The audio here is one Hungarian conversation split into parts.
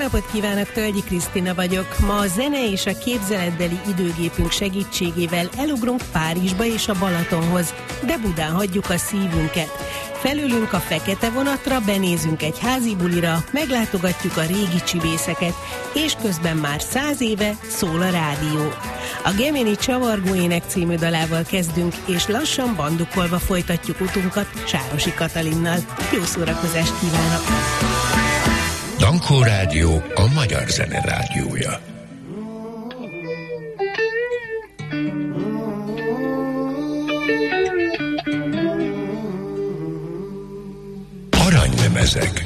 napot kívánok, Tölgyi Krisztina vagyok. Ma a zene és a képzeletbeli időgépünk segítségével elugrunk Párizsba és a Balatonhoz, de Budán hagyjuk a szívünket. Felülünk a fekete vonatra, benézünk egy házi bulira, meglátogatjuk a régi csibészeket, és közben már 100 éve szól a rádió. A Gemini Csavargó ének című dalával kezdünk, és lassan bandukolva folytatjuk utunkat Sárosi Katalinnal. Jó szórakozást kívánok! Dankó Rádió, a magyar zene rádiója. Aranylemezek.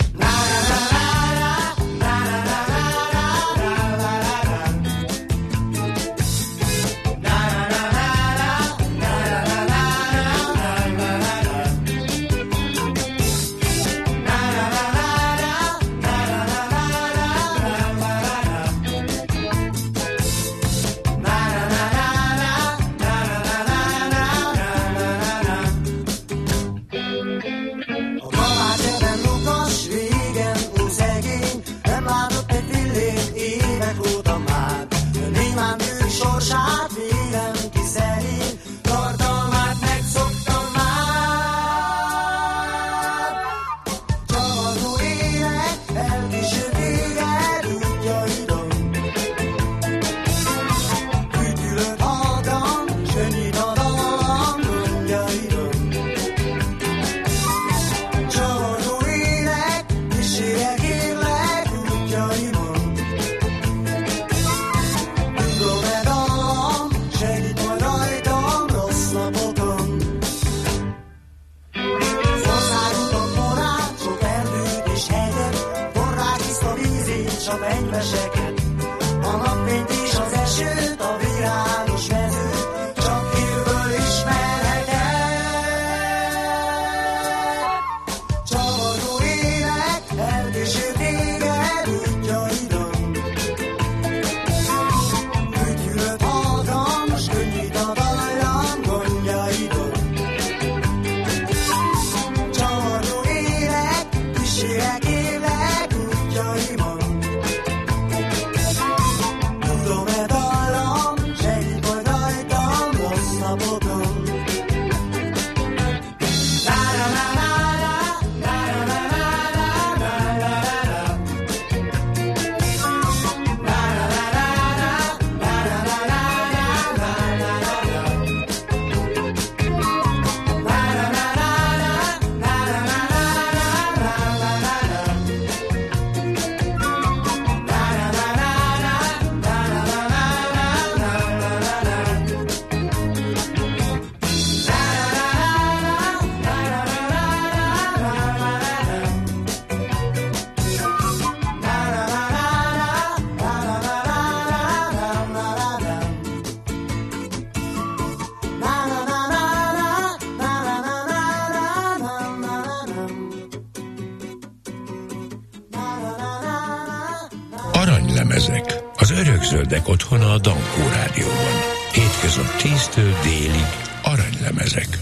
Aranylemezek. Az örökzöldek otthona a Dankó Rádióban. Hétközön 10-től délig aranylemezek.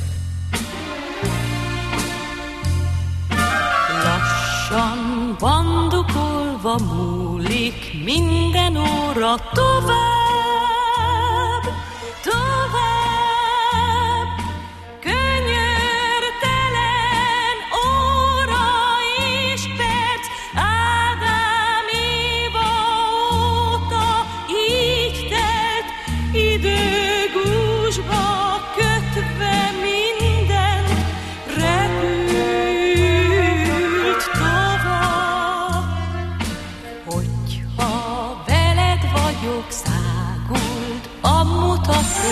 Lassan bandukolva múlik minden óra tovább, tovább. Könyörtelen óra és perc, Ádám Éva óta így telt időgúzsba kötve minden repült tovább. Hogyha veled vagyok, száguld a mutató.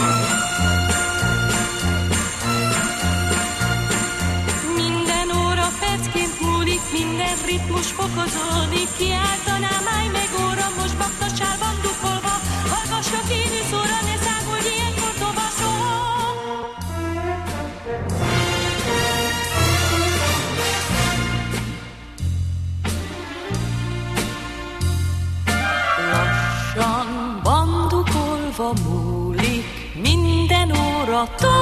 Minden óra percként múlik, minden ritmus fokozódik. Kiáltanám, állj meg óra, most baktassál bandukolva. Hallgass a kívül szóra, ne szágulj ilyenkor tovább soha. Lassan bandukolva múlik minden óra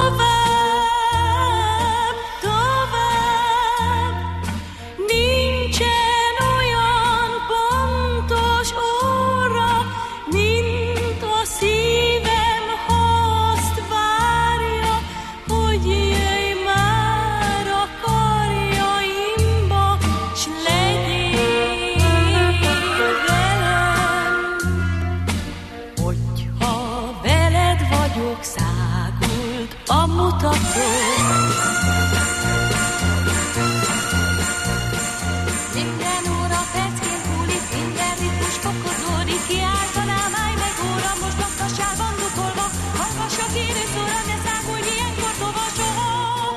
tovább, tovább. Nincsen olyan pont, Balaton. Minden óra percként múlik, minden ritmus fokozódik, kiáltanám, állj meg óra, most baktassában dukolva, hallgass a kérő szóra, ne szágulj ilyenkor tova soha.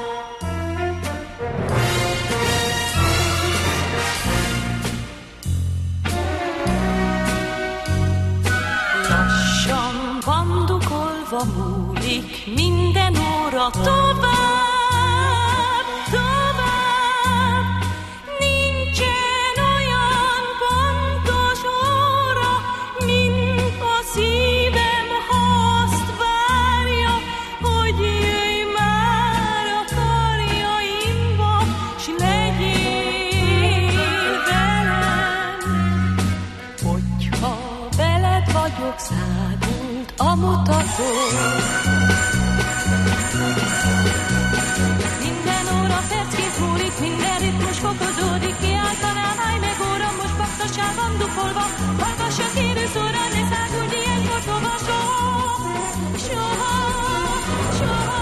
Lassan bandukolva múlik, minden óra tovább, tovább. Nincsen olyan pontos óra, mint a szívem, ha azt várja, hogy jöjj már a karjaimba, s legyél velem. Hogyha veled vagyok, szágult a mutató. Minden óra percként múlik, minden ritmus fokozódik, kiáltanám, állj meg óra, most baktassában dukolva, hallgass a kérő szóra, ne szágulj ilyenkor tova soha, soha, soha.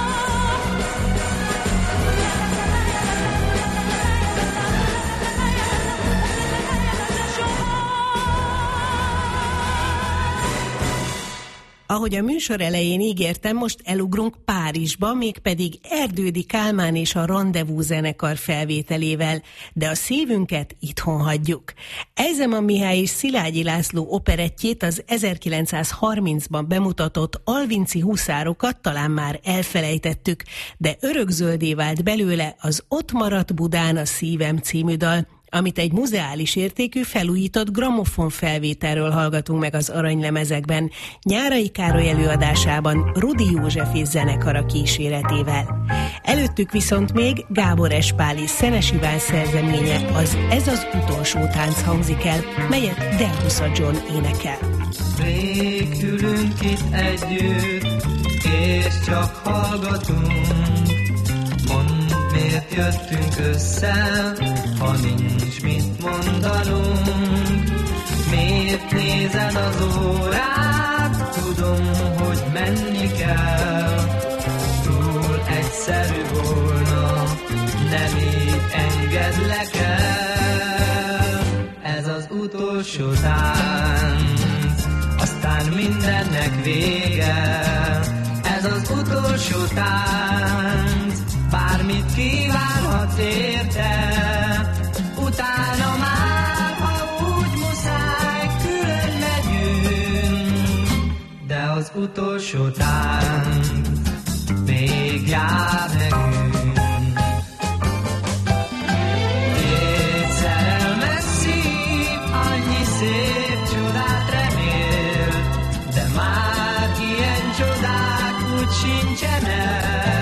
Ahogy a műsor elején ígértem, most elugrunk Párizsba, mégpedig Erdődy Kálmán és a Rendezvous zenekar felvételével, de a szívünket itthon hagyjuk. Eizeman Mihály és Szilágyi László operettjét, az 1930-ban bemutatott Alvinci huszárokat talán már elfelejtettük, de örökzöldé vált belőle az Ott maradt Budán a szívem című dal, amit egy muzeális értékű felújított gramofon felvételről hallgatunk meg az aranylemezekben, Nyárai Károly előadásában Rudi József és zenekara kíséretével. Előttük viszont még Gábor Espáli Szenes Iván szerzeménye, az Ez az utolsó tánc hangzik el, melyet Delhusa John énekel. Rég ülünk itt együtt, és csak hallgatunk. Mondd, miért jöttünk össze, ha nincs mit mondanunk. Miért nézed az órát, tudom, hogy menni kell. Túl egyszerű volna, nem így engedlek el. Ez az utolsó tánc, aztán mindennek vége. Ez az utolsó tánc, bármit kívánhatsz érte, utána már, ha úgy muszáj, külön megyünk. De az utolsó tánc még jár nekünk. Két szerelmes szív, annyi szép csodát remél, de már ilyen csodák úgy sincsenek.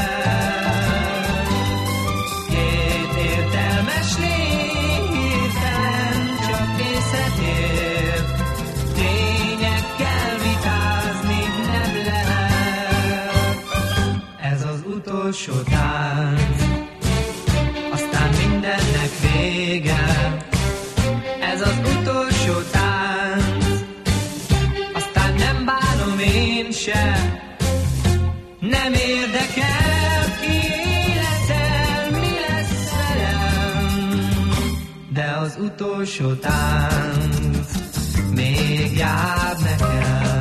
Utolsó tánc, aztán mindennek vége. Ez az utolsó tánc, aztán nem bánom én se. Nem érdekel, ki leszel, mi lesz velem. De az utolsó tánc még jár nekem.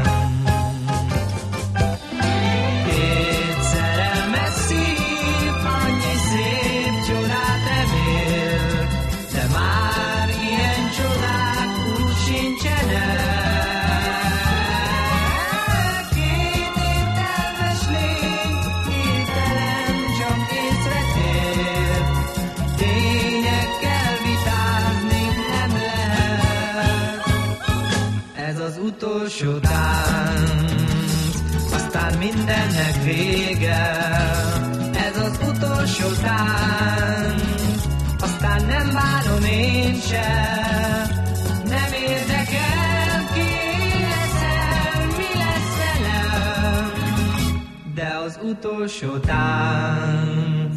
Utolsó tánc, aztán mindennek vége. Ez az utolsó tánc, aztán nem várom én se. Nem érdekel, ki leszel, mi lesz velem. De az utolsó tánc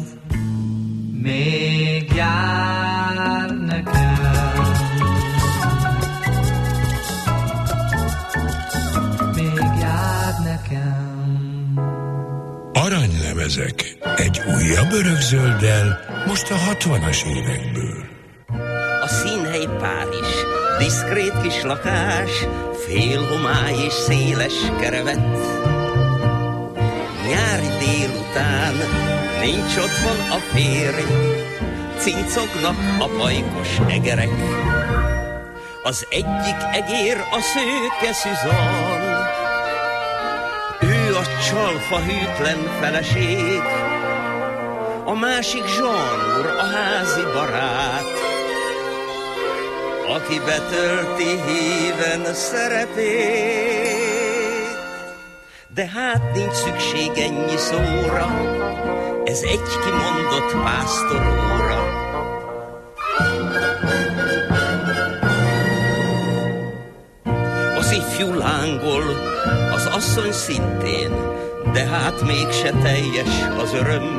még jár nekem. Aranylemezek. Egy újabb örökzölddel, most a 60-as évekből. A színhely Párizs, diszkrét kis lakás, fél homály és széles kerevet. Nyári délután nincs otthon a férj, cincognak a pajkos egerek. Az egyik egér a szőke Szüzan, ő a csalfa hűtlen feleség, a másik Jean úr, a házi barát, aki betölti híven szerepét. De hát nincs szükség ennyi szóra, ez egy kimondott pásztoróra. Az ifjú lángol, az asszony szintén, de hát mégse teljes az öröm.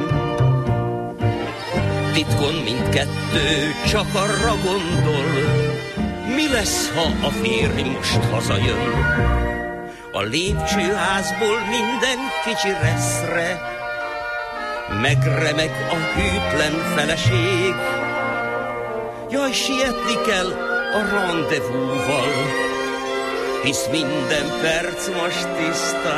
Titkon mindkettő csak arra gondol, mi lesz, ha a férj most hazajön. A lépcsőházból minden kicsi reszre megremeg a hűtlen feleség. Jaj, sietni kell a rendezvúval, hisz minden perc most tiszta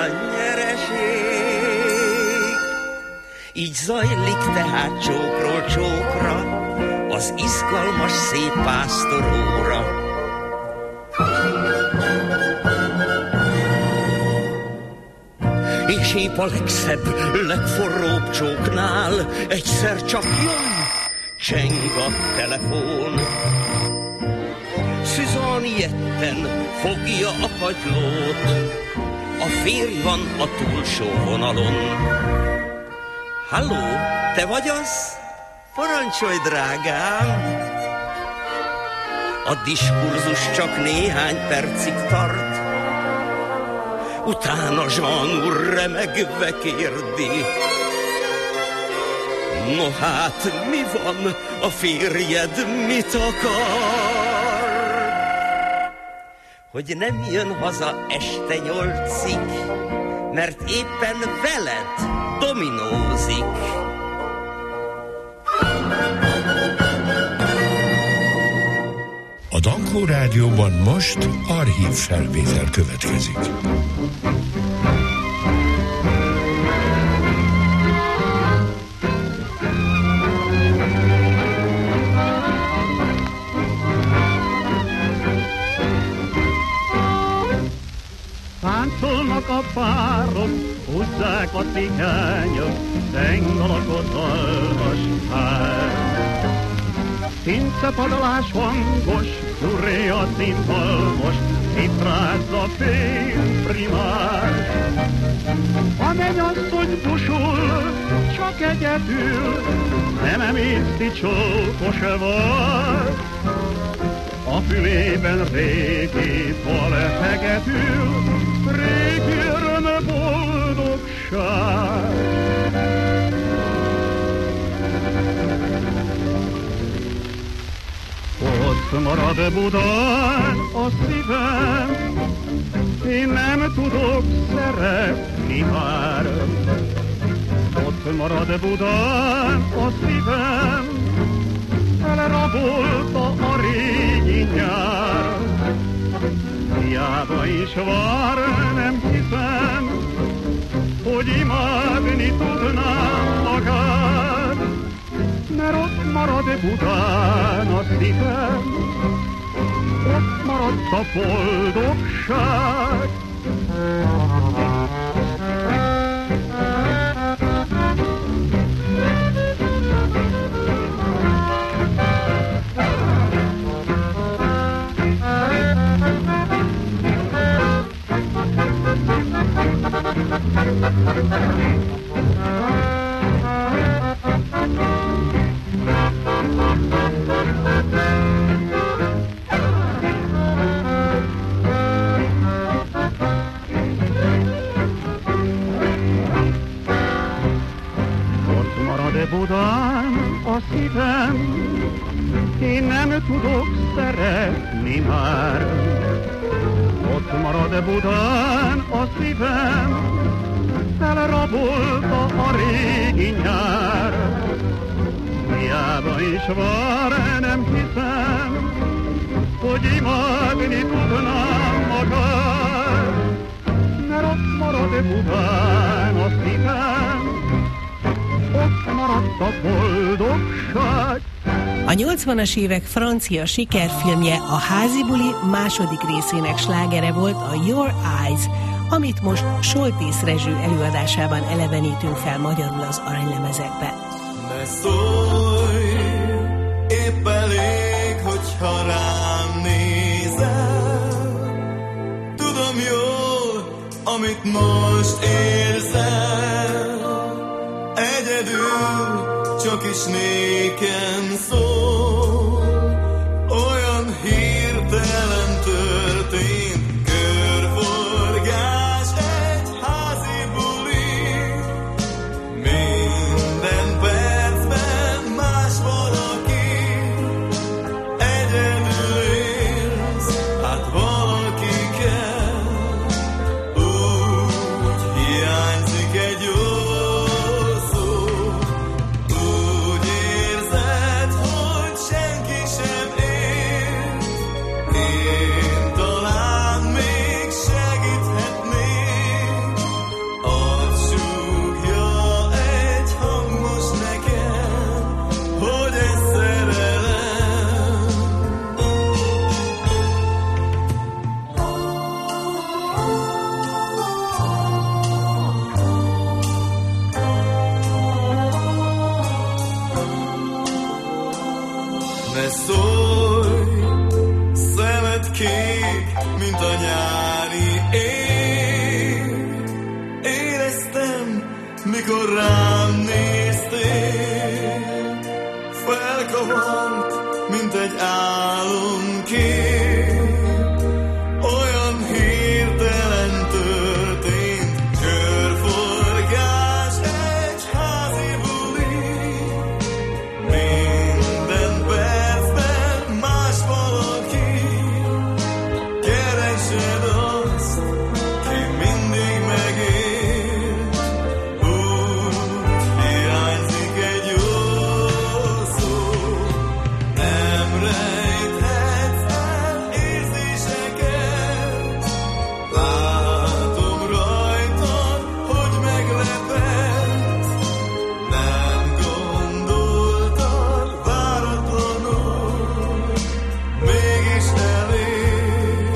nyereség. Így zajlik tehát csókról csókra az izgalmas szép pásztoróra. És épp a legszebb, legforróbb csóknál egyszer csak jön, cseng a telefon. Szüzan ilyetten fogja a kagylót, a férj van a túlsó vonalon. Halló, te vagy az? Parancsolj, drágám! A diskurzus csak néhány percig tart, utána Jean úr remegve kérdi. No hát, mi van, a férjed mit akar? Hogy nem jön haza este 8-ig, mert éppen veled dominózik. A Dankó Rádióban most archív felvétel következik. Táncolnak a párok, húzzák a cigányok, zeng alakot alvas hár. Színcepadolás hangos, durré a színhalmos, itt a fény primár. A mennyasszony busul, csak egyedül, nem emészti csókos var. A fülében régi dal hegedül, régi öröm boldogság. Ott marad Budán a szívem, én nem tudok szeretni már. Ott marad Budán a szívem, elrabolta a régi nyár. Hiába is vár, nem hiszem, hogy imádni tudnám magát, mert ott marad Budán a szívem, ott maradt a boldogság. Budán a szívem, én nem tudok szeretni már. Ott marad Budán a szívem, elrabolta a régi nyár. Hiába is vár, nem hiszem, hogy imádni tudnám magát, mert ott marad Budán a szívem, ott maradt a boldogság. A 80-as évek francia sikerfilmje a Házi buli második részének slágere volt a Your Eyes, amit most Soltész Rezső előadásában elevenítünk fel magyarul az aranylemezekben. Ne szólj, épp elég, hogyha rám nézel. Tudom jól, amit most érzel. Egyedül csak is nékem szól. Olyan hirtelen történt körforgás, egy házi buli. Minden percben más valaki. Egyedül élsz, hát valaki kell. Úgy hiányzik egy jó szó. Úgy érzed, hogy senki sem ér. Én talán még segíthetnék. Azt súgja egy hang most nekem, hogy ez szerelem. Ne szólj, szemed kék, mint a nyári ég. Éreztem, mikor rám néztél. Felkavart, mint egy álomkép. Olyan hirtelen történt körforgás, egy házi buli. Minden percben más valaki. Keresed azt, ki mindig megér. Úgy hiányzik egy jó szó. Nem rejthetsz el érzéseket. Látom rajtad, hogy meglepett. Nem gondoltad váratlanul, mégis elég.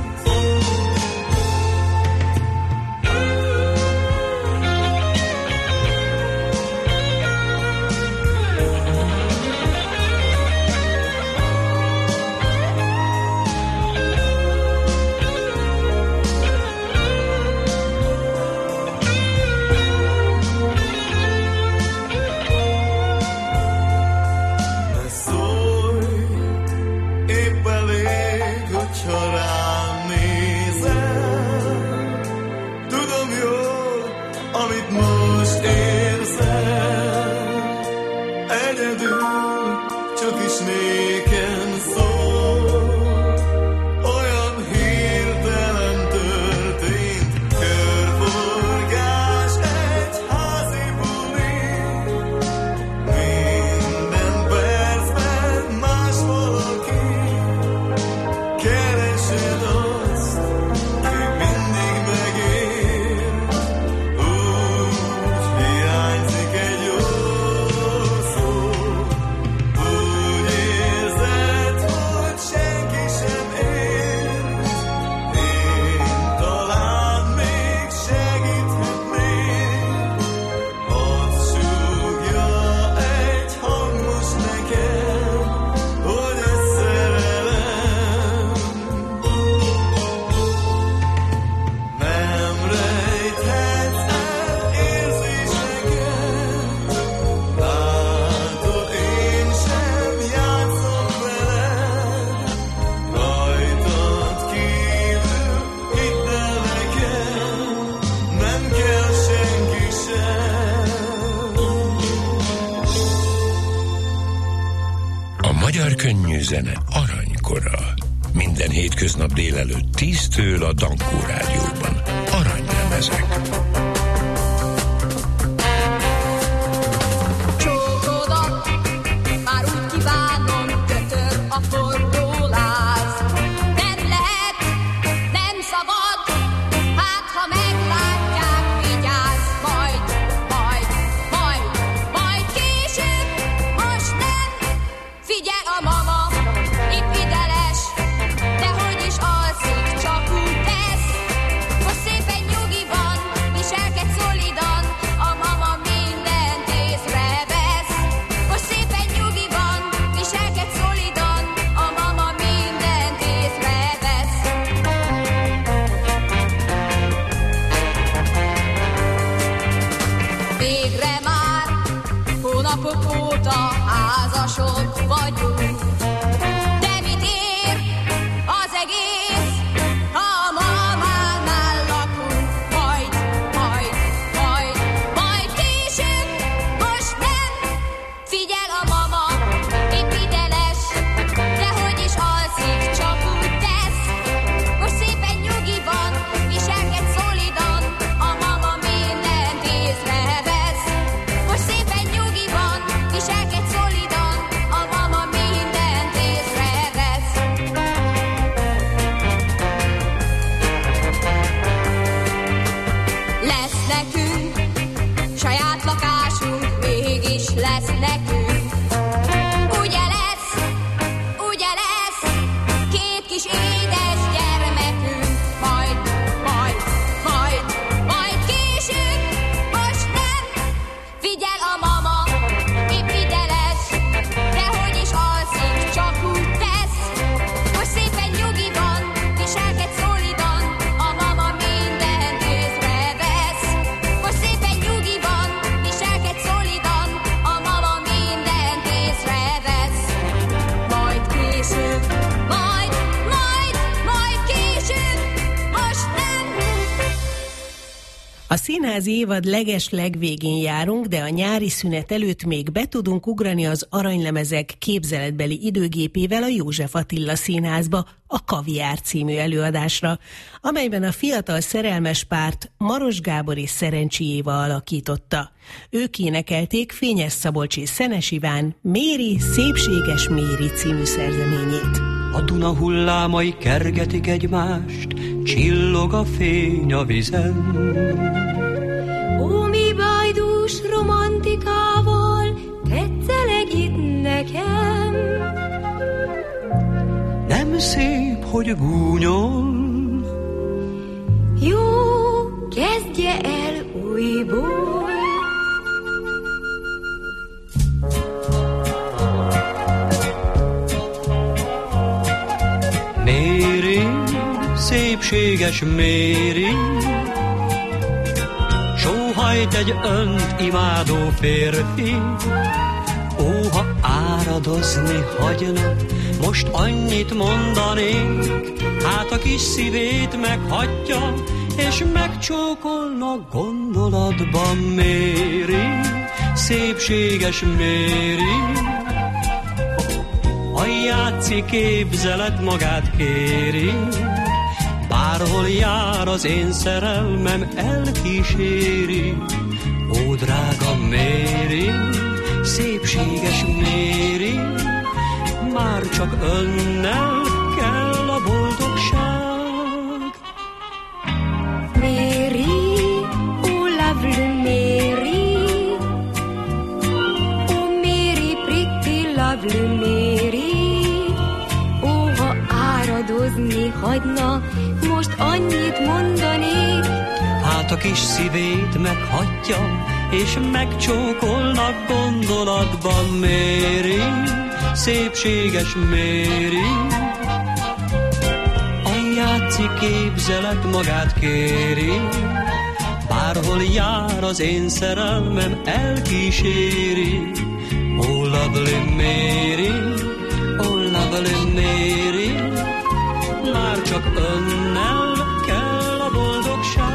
Ne szólj, épp elég, hogyha rám nézel. Tudom jól, amit most érzel. Egyedül csak is nékem szól. Olyan hirtelen történt körforgás, egy házi buli. Minden percben más valaki. Keresed azt, ki mindig megér. Úgy hiányzik egy jó szó. Úgy érzed, hogy senki sem ért. Én talán még segíthetnék. Azt súgja egy hang most nekem, hogy ez szerelem. Nem rejthetsz el érzéseket. Látod, én sem játszom veled. Rajtad kívül hidd el nekem, nem kell senki sem. A magyar könnyű zene aranykora. Minden hétköznap délelőtt 10-től a Dankó Rádióban. Aranylemezek. Hónapok óta házasok vagyunk. De mit ér az egész, ha a mamánál lakunk? Majd később, most nem. Figyel a mama, épp ideles, de hogy is alszik, csak úgy tesz. Most szépen nyugi van, viselkedj szolidan, a mama mindent észrevesz. Most szépen nyugi van, viselkedj szolidan, a mama mindent észrevesz. Lesz nekünk saját lakásunk, mégis lesz nekünk. Ugye lesz, két kis édes gyermekünk. Majd később, most nem. Figyel a mama, épp ide lesz, de hogy is alszik, csak úgy tesz. Most szépen nyugi van, viselkedj szolidan, a mama mindent észrevesz. Most szépen nyugi van, viselkedj szolidan, a mama mindent észrevesz. Majd később, majd később, most nem. A színházi évad legeslegvégén járunk, de a nyári szünet előtt még be tudunk ugrani az Aranylemezek képzeletbeli időgépével a József Attila Színházba, a Kaviár című előadásra, amelyben a fiatal szerelmes párt Maros Gábor és Szerencsi Éva alakította. Ők énekelték Fényes Szabolcs és Szenes Iván Méri, szépséges Méri című szerzeményét. A Duna hullámai kergetik egymást, csillog a fény a vizen. Ó, mi bajdús romantikával tetszeleg itt nekem. Nem szép, hogy gúnyol, Jó, kezdje el újból. Méri, szépséges Méri, sóhajt egy önt imádó férfi. Ó, ha áradozni hagyna, most annyit mondanék, hát a kis szívét meghagyja, és megcsókolna gondolatban Méri, szépséges Méri. A játszik képzelet magát kéri, bárhol jár az én szerelmem elkíséri. Ó, drága Méri, szépséges Méri, már csak önnel kell a boldogság. Méri, oh lovely Méri, oh Méri, pretty lovely Méri. Ó, ha áradozni hagyna, most annyit mondanék, Hát a kis szívét meghagyja, és megcsókolnak gondolatban Méri, szépséges Méri. A játszik képzelet magát kéri, bárhol jár az én szerelmem elkíséri. Oh lovely Méri, oh lovely Méri, már csak önnel kell a boldogság.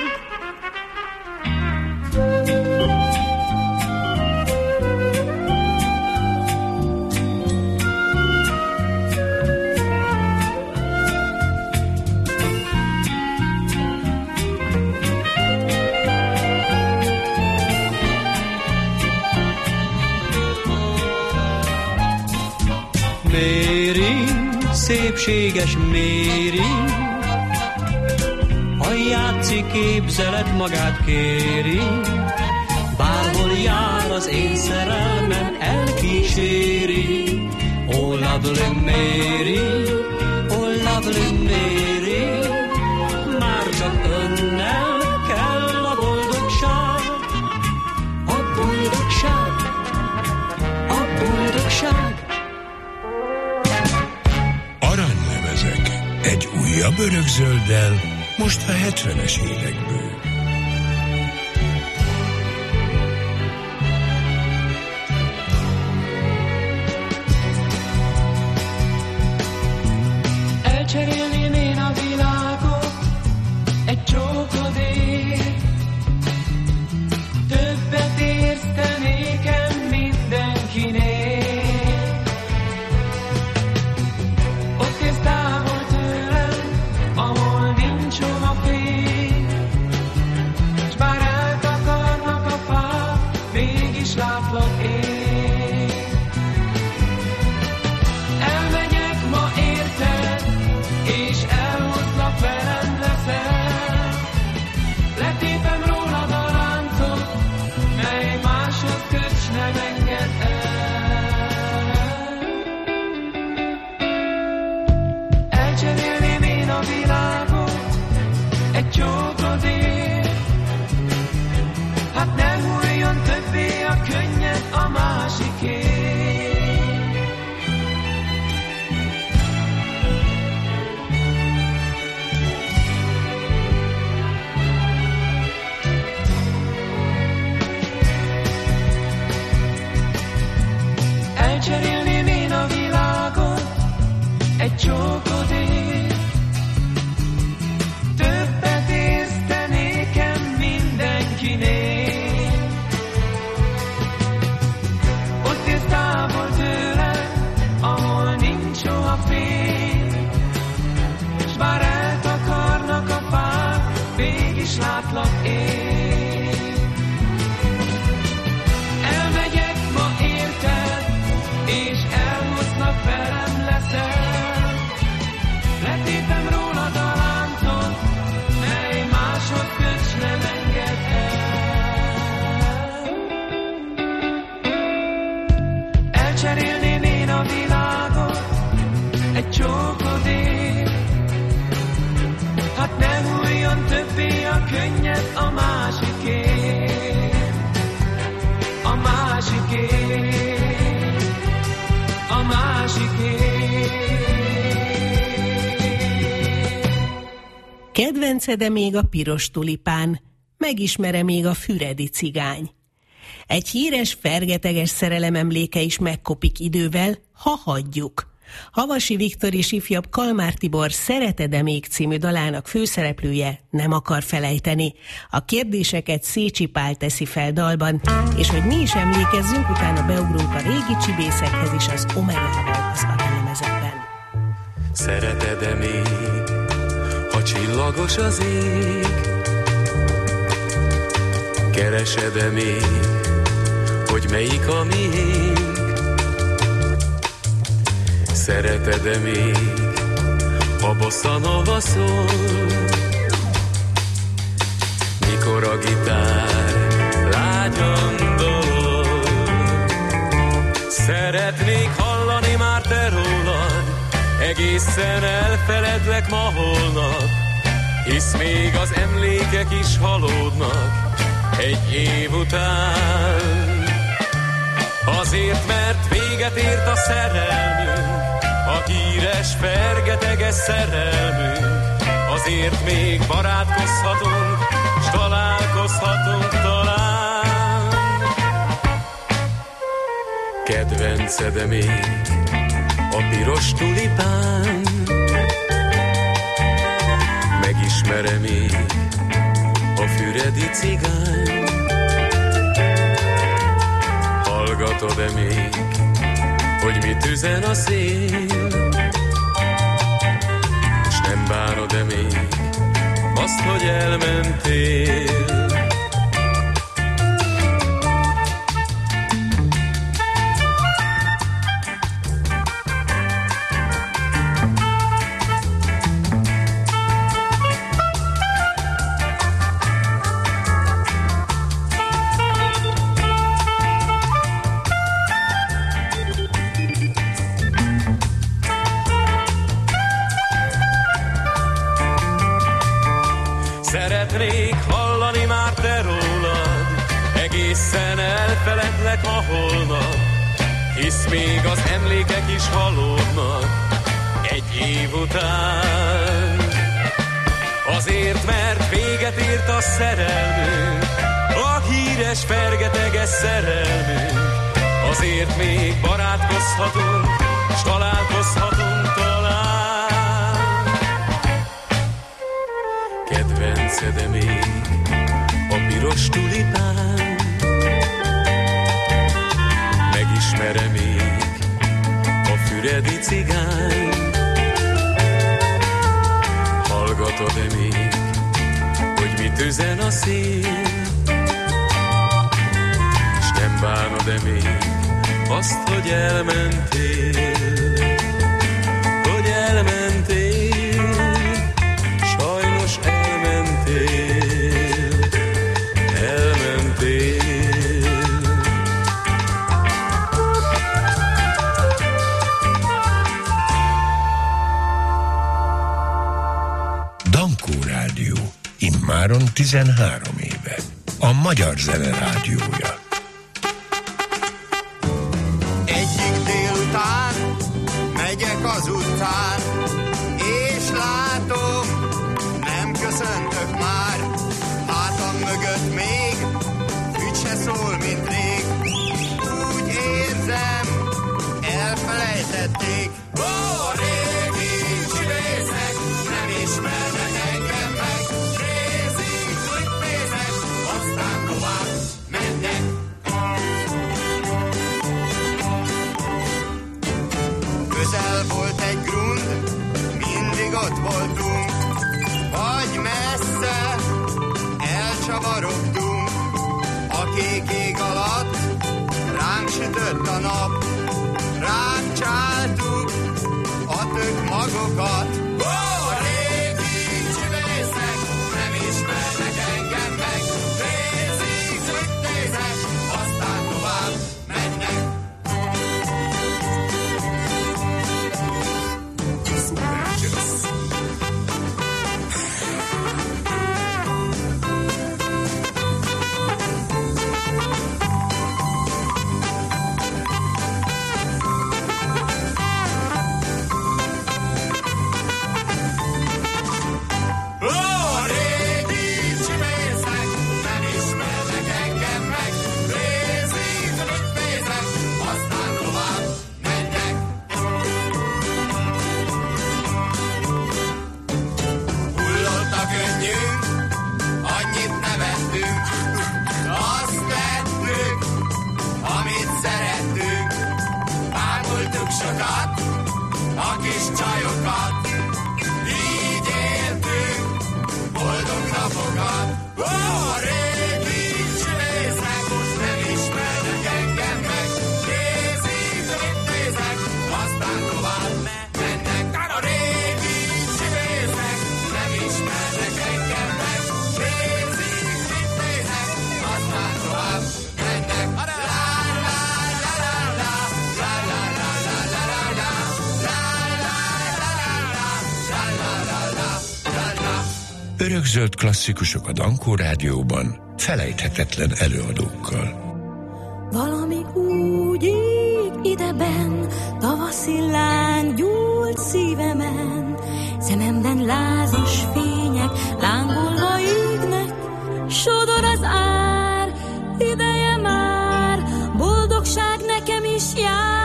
Méri, szépséges Méri, a játszik képzelet magát kéri, bárhol jár az én szerelmem elkíséri. Oh lovely Méri, oh lovely Méri, már csak önnel kell a boldogság. A boldogság, a boldogság. Aranylemezek. Egy újabb örökzölddel, most a 70-es évekből. lecserélném én a világot egy csókodért. Hát ne hulljon többé a könnyed a másikért, a másikért, a másikért. Kedvencede még a piros tulipán, megismere még a füredi cigány. Egy híres, fergeteges szerelem emléke is megkopik idővel, ha hagyjuk. Havasi Viktor és ifjabb Kalmár Tibor Szereted-e még című dalának főszereplője nem akar felejteni. A kérdéseket Szécsi Pál teszi fel dalban, és hogy mi is emlékezzünk, utána beugrunk a régi csibészekhez is az Omegával az aranylemezetben. Szereted-e még, ha csillagos az ég? Keresed-e még, hogy melyik a miénk? Szereted-e még, ha bossa nova szól? Mikor a gitár lágyan dol? Szeretnék hallani már te rólad, egészen elfeledlek ma holnap, hisz még az emlékek is halódnak egy év után. Azért, mert véget ért a szerelmünk, a híres, fergeteges szerelmünk. Azért még barátkozhatunk, s találkozhatunk talán. Kedvenced még a piros tulipán? Megismerem még a füredi cigány? Hallgatod-e még, hogy mit üzen a szél? S nem bánod-e még azt, hogy elmentél? Szeretnék hallani már te rólad, egészen elfeledlek ma holnap, hisz még az emlékek is halódnak egy év után. Azért, mert véget ért a szerelmünk, a híres, fergeteges szerelmünk. Azért még barátkozhatunk, s találkozhatunk talán. Kedvenced még a piros tulipán? Megismerem még a füredi cigány? Hallgatod-e még, hogy mit üzen a szél? És nem bánod-e még azt, hogy elmentél? Hogy elmentél, sajnos elmentél, elmentél. Dankó Rádió, immáron 13 éve. A magyar zene rádiója. Egyik délután megyek az utcán, és látom, nem köszöntök már. Hátam mögött még ügy se szól, mint rég. Úgy érzem, elfelejtették. Ó, régi csibészek, nem ismernek engem meg. Részig, hogy nézek, aztán tovább mennek. Közel volt egy grund, mindig ott voltunk, vagy messze elcsavarogtunk. A kék ég alatt ránk sütött a nap, ránk csáltuk a tök magokat. Ó, régi csibészek, nem ismernek engem meg. Részig, hogy nézek, aztán tovább mennek. csajokat, a kis csajokat. Így éltünk boldog napokat. A régi csövészek most nem ismernek engem meg. Nézik, mit nézek, aztán tovább mennek. A régi csövészek nem ismernek engem meg. Nézik, mit nézek, aztán tovább mennek. Örökzöld klasszikusok a Dankó Rádióban, felejthetetlen előadókkal. Valami úgy ég ideben, tavaszi láng gyújt szívemen, szememben lázas fények lángolva égnek, sodor az ár, ideje már, boldogság nekem is jár.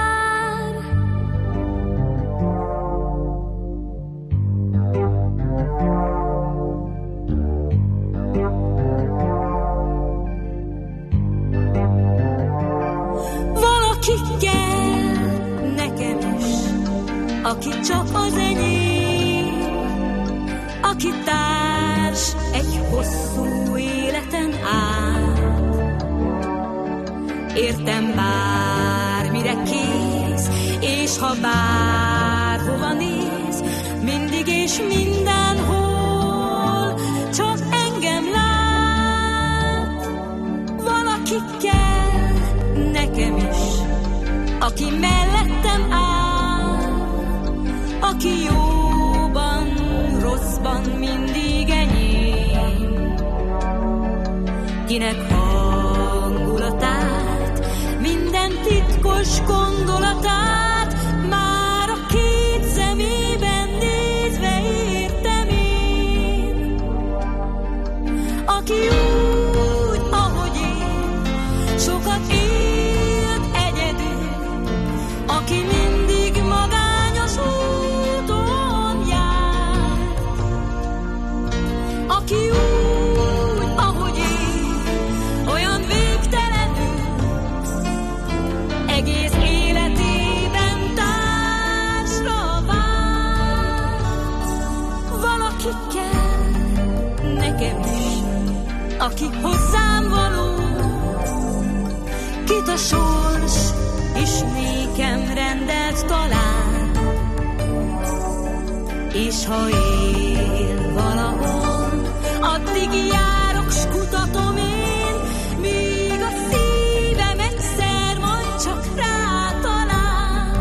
Aki csak az enyém, aki társ egy hosszú életen át. Értem bármire kész, és ha bárhova néz, mindig és mindenhol csak engem lát. Valaki kell nekem is, aki mellettem áll, aki jóban, rosszban mindig enyém, kinek hangulatát, minden titkos gondolatát már a két szemében nézve értem én, aki úgy, ahogy én, sokat élt egyedül, aki mindig magányos úton jár, aki úgy, ahogy én, olyan végtelenül, egész életében társra vár. Valaki kell nekem is, aki hozzám való, kit a sors is nékem rendelt talán, és ha él valahol, addig járok, s kutatom én, míg a szívem egyszer majd csak rátalál.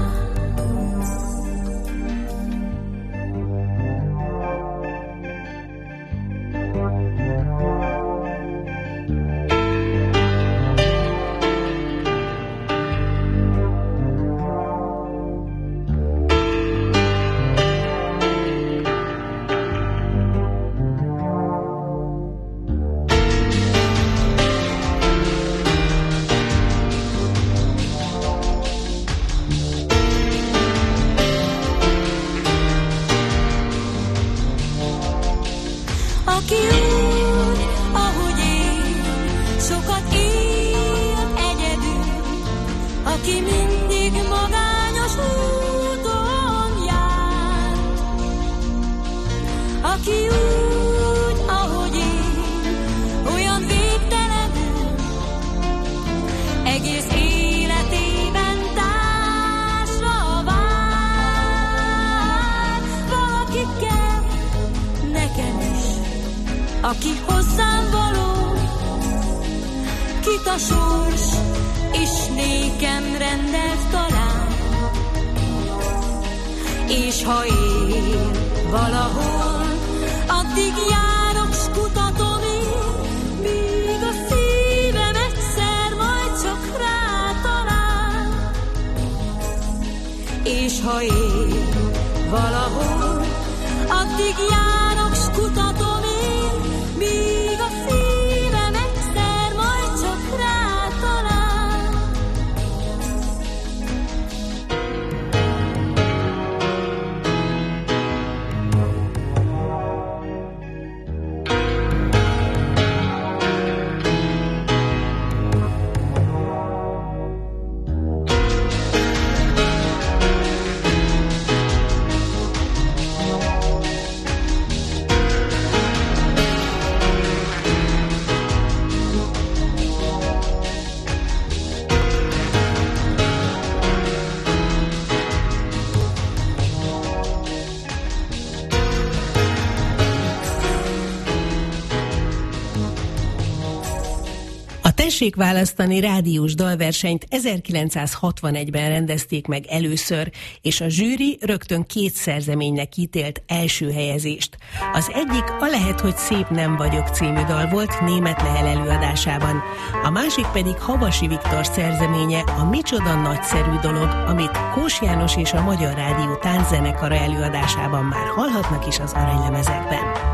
Aki úgy, ahogy én, sokat él egyedül, aki mindig magányos úton jár, aki úgy, ahogy én, olyan végtelenül, egész életében társra vár. Valaki kell nekem is, aki hozzám való, kit a sors és nékem rendelt talán, és ha él valahol, addig járok, s kutatom én, míg a szívem egyszer majd csak rátalál, és ha él valahol, addig járok, s kutatom én, míg a szívem egyszer majd csak rátalál. Tessék választani rádiós dalversenyt 1961-ben rendezték meg először, és a zsűri rögtön 2 szerzeménynek ítélt első helyezést. Az egyik a Lehet, hogy szép nem vagyok című dal volt Németh Lehel előadásában, a másik pedig Havasi Viktor szerzeménye a Micsoda nagyszerű dolog, amit Kós János és a Magyar Rádió tánczenekara előadásában már hallhatnak is az aranylemezekben.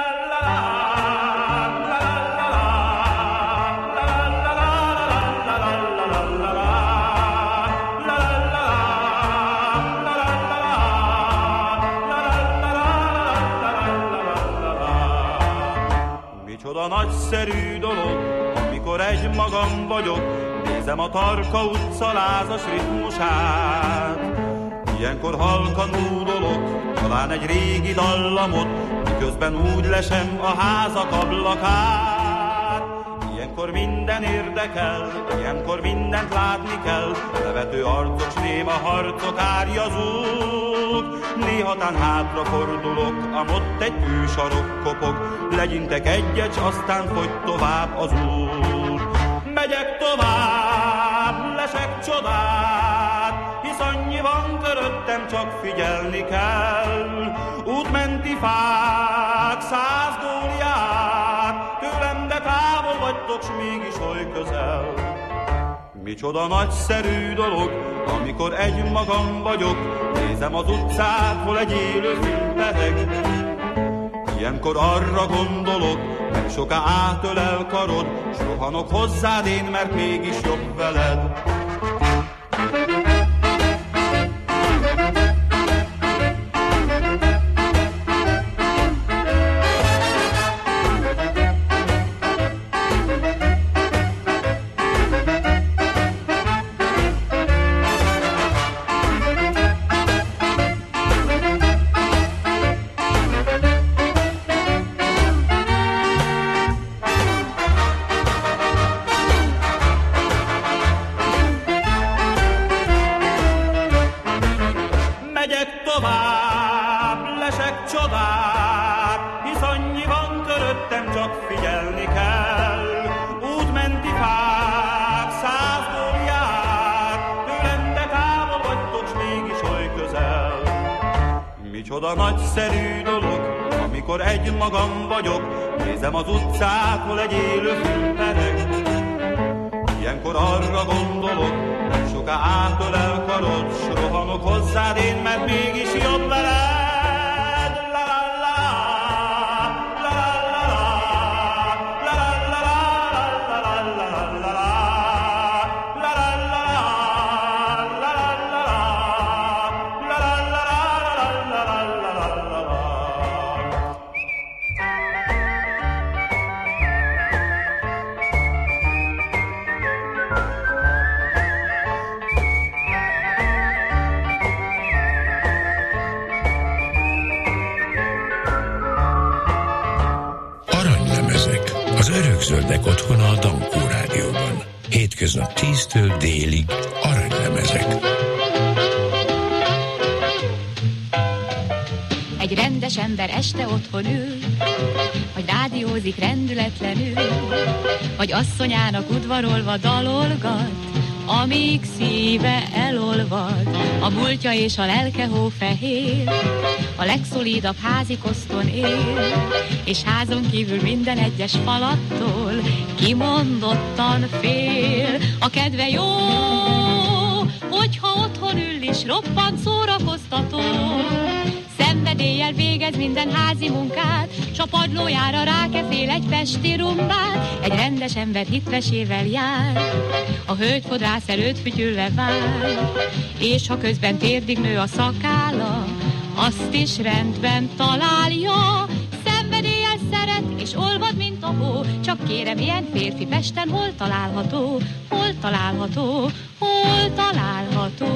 Micsoda nagyszerű dolog, amikor egymagam vagyok, nézem a Tarka utca lázas ritmusát. Ilyenkor halkan údolok, talán egy régi dallamot, miközben úgy lesem a házak ablakát. Ilyenkor minden érdekel, ilyenkor mindent látni kell, nevető arcos néma harcok árjazók. Néhatán hátrafordulok, amott egy kősarok kopog, legyintek egyet, s aztán fogy tovább az út. Megyek tovább, lesek csodát, hisz annyi van köröttem, csak figyelni kell. Útmenti fák, 100 góliát, tőlem de távol vagytok, s mégis oly közel. Micsoda nagyszerű dolog, amikor egymagam vagyok, nézem az utcát, hol egy élő film pereg. Ilyenkor arra gondolok, nem soká átölel karod, s rohanok hozzád én, mert mégis jobb veled. Micsoda nagyszerű dolog, amikor egymagam vagyok, nézem az utcát, hol egy élő film pereg. Ilyenkor arra gondolok, nem soká átölel karod, s rohanok hozzád én, mert mégis jobb veled. Örökzöldek otthona a Dankó Rádióban. Hétköznap 10-től délig aranylemezek. Egy rendes ember este otthon ül, vagy rádiózik rendületlenül, vagy asszonyának udvarolva dalolgat, amíg szíve elolvad. A múltja és a lelke hófehér, a legszolidabb házikoszton él, és házon kívül minden egyes falattól kimondottan fél. A kedve jó, hogyha otthon ül is roppant szórakoztató, szenvedéllyel végez minden házi munkát, s a padlójára rákefél egy pesti rumbát. Egy rendes ember hitvesével jár, a hölgyfodrász előtt fütyülve vár, és ha közben térdig nő a szakálla, azt is rendben találja. Szenvedéllyel szeret és olvad, mint a hó, csak kérem, ilyen férfi Pesten hol található? Hol található? Hol található?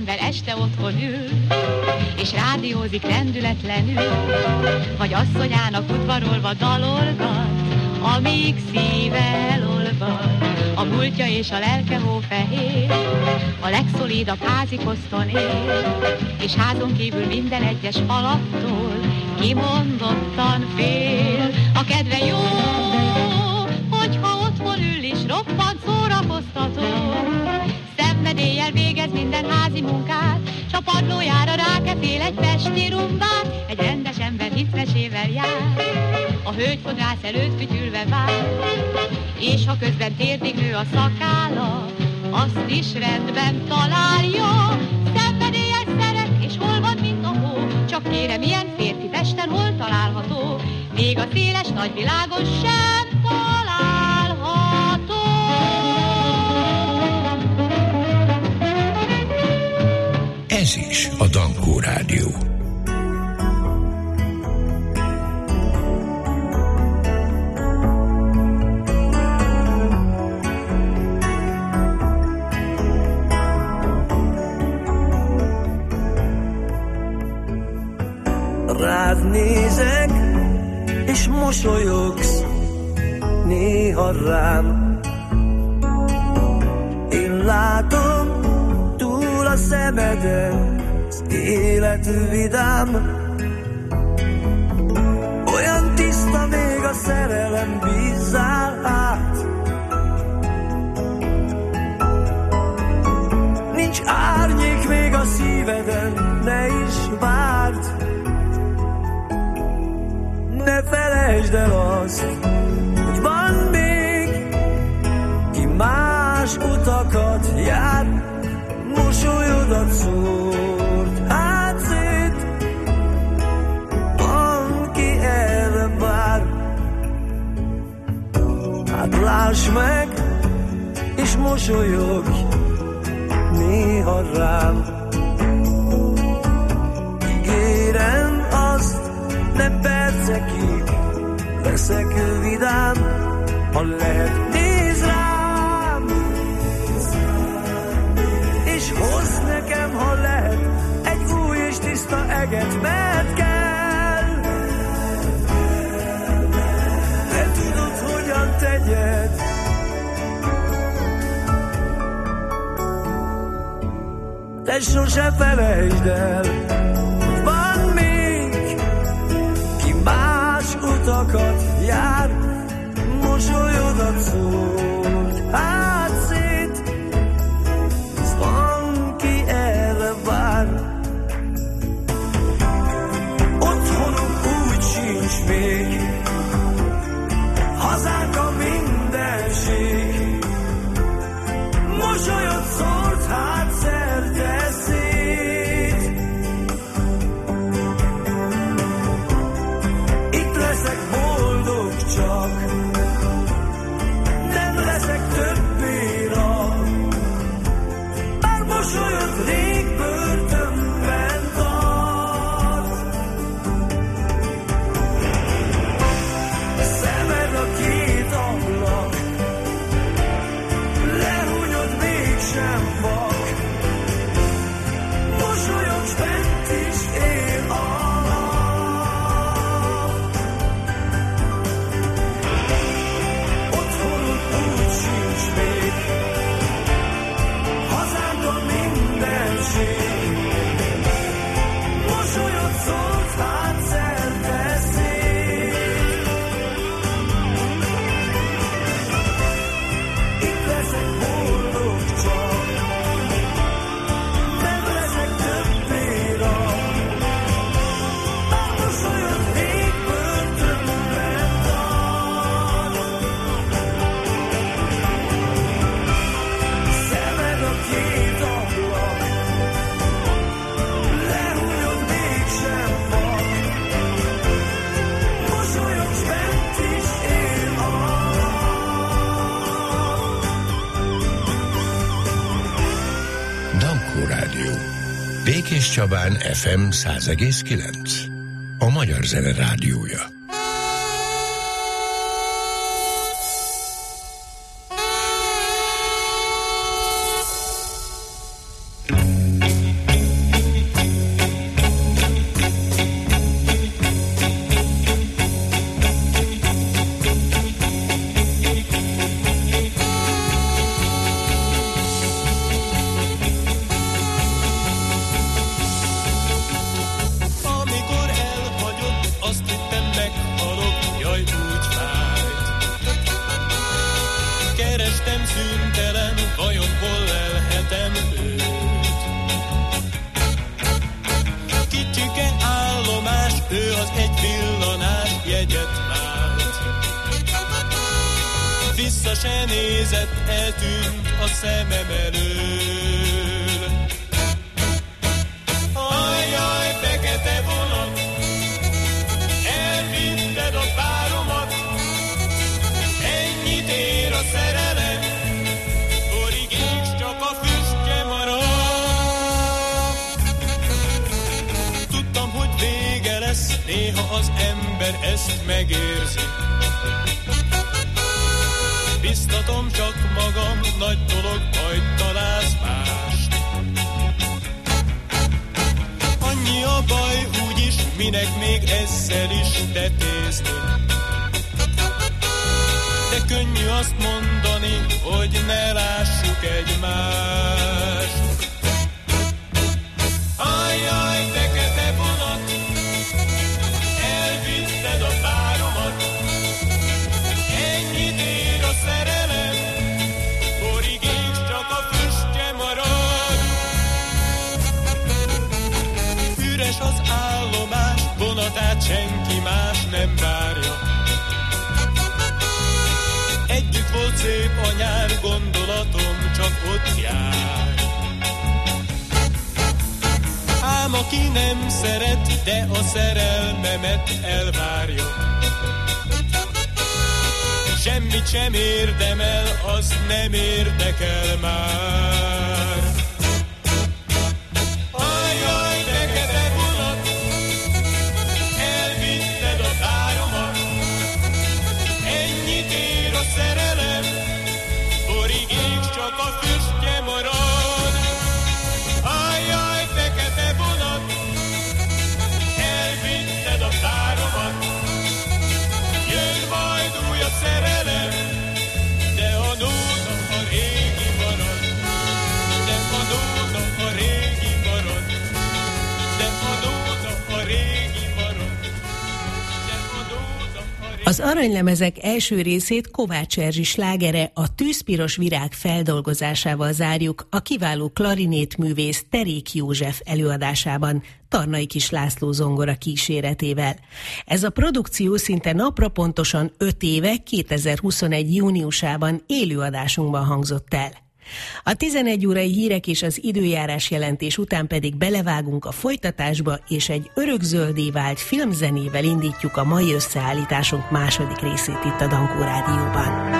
ember este otthon ül, és rádiózik rendületlenül, vagy asszonyának udvarolva dalolgat, amíg szíve elolvad. A múltja és a lelke hófehér, a legszolidabb házikoszton él, és házon kívül minden egyes falattól kimondottan fél. A kedve jó, hogyha otthon ül is roppant szórakoztató, szenvedéllyel végez minden házi munkát, s a padlójára rákefél egy pesti rumbát. Egy rendes ember hitmesével jár, a hölgyfodrász előtt fütyülve vár, és ha közben térdig nő a szakálla, azt is rendben találja. Szenvedéllyel szeret, és hol van, mint a hó, csak kérem, milyen férfi Pesten hol található, még a széles nagyvilágon sem található. Ez is a Dankó Rádió. Rád nézek, és mosolyogsz néha rám. Én látom túl a szemeden, az élet vidám. Olyan tiszta még a szerelem, bízzál át. Nincs árnyék még a szíveden, ne is várd. Ne felejtsd el azt, hogy van még, ki más utakat jár, mosolyodat szórt, hát szét, van, ki erre vár. Hát láss meg, és mosolyogj néha rám. Ígérem azt, ne percekig leszek vidám, ha lehet, nézz rám, és hozz nekem, ha lehet, egy új és tiszta eget, mert kell. Te tudod, hogyan tegyed, te sose felejtsd el, hogy van még, ki más utakat jár, mosolyodat szólt, hát szét, hisz van, ki erre vár. Otthonunk úgy sincs még, hazánk a mindenség, mosolyod szólt, hát szerte szét. Itt leszek boldog csak, nem leszek többé rab, bár mosolyod rég börtönben tart. Szemed a két ablak, lehúnyod mégsem vak, mosolyog, s bent is él a nap. Otthonunk úgy sincs még, hazánk a mindenség, mosolyod szólt, hát szerte szét. Itt leszek boldog csak, nem leszek többé rab, bár mosolyod rég börtönben tart. Szemed a két ablak, lehúnyod mégsem vak, mosolyog, s bent is él a Dankó Rádió. Békés Csabán FM 100,9. A magyar zene rádiója. Vissza se nézett, eltűnt a szemem elől. Ajjaj, fekete vonat, elvitted a páromat, ennyit ér a szerelem, borig és csak a füstje marad. Tudtam, hogy vége lesz, néha az ember ezt megérzi. Biztatom csak magam, nagy dolog, majd találsz mást. Annyi a baj, úgyis, minek még ezzel is tetézni. De könnyű azt mondani, hogy ne lássuk egymást. Ajjaj, fekete vonat, elvitted a páromat, ennyit ér a szerelem, borig és csak a füstje marad. Üres az állomás, vonatát senki más nem várja. Együtt volt szép a nyár, gondolatom csak ott jár. Ám aki nem szeret, de a szerelmemet elvárja, semmit sem érdemel, az nem érdekel már. Ajjaj, fekete vonat, elvitted a páromat, ennyit ér a szerelem, borig és csak a füstje marad. Ajjaj, fekete vonat, elvitted a páromat, jön majd újabb szerelem, de a nóta a régi marad, de a nóta a régi marad, de a nóta a régi marad, de a nóta a régi. Az aranylemezek első részét Kovács Erzsi slágere, a Tűzpiros virág feldolgozásával zárjuk a kiváló klarinétművész Terék József előadásában, Tarnai Kis László zongora kíséretével. Ez a produkció szinte napra pontosan 5 éve, 2021. júniusában élőadásunkban hangzott el. A 11 órai hírek és az időjárás jelentés után pedig belevágunk a folytatásba, és egy örökzöldé vált filmzenével indítjuk a mai összeállításunk második részét itt a Dankó Rádióban.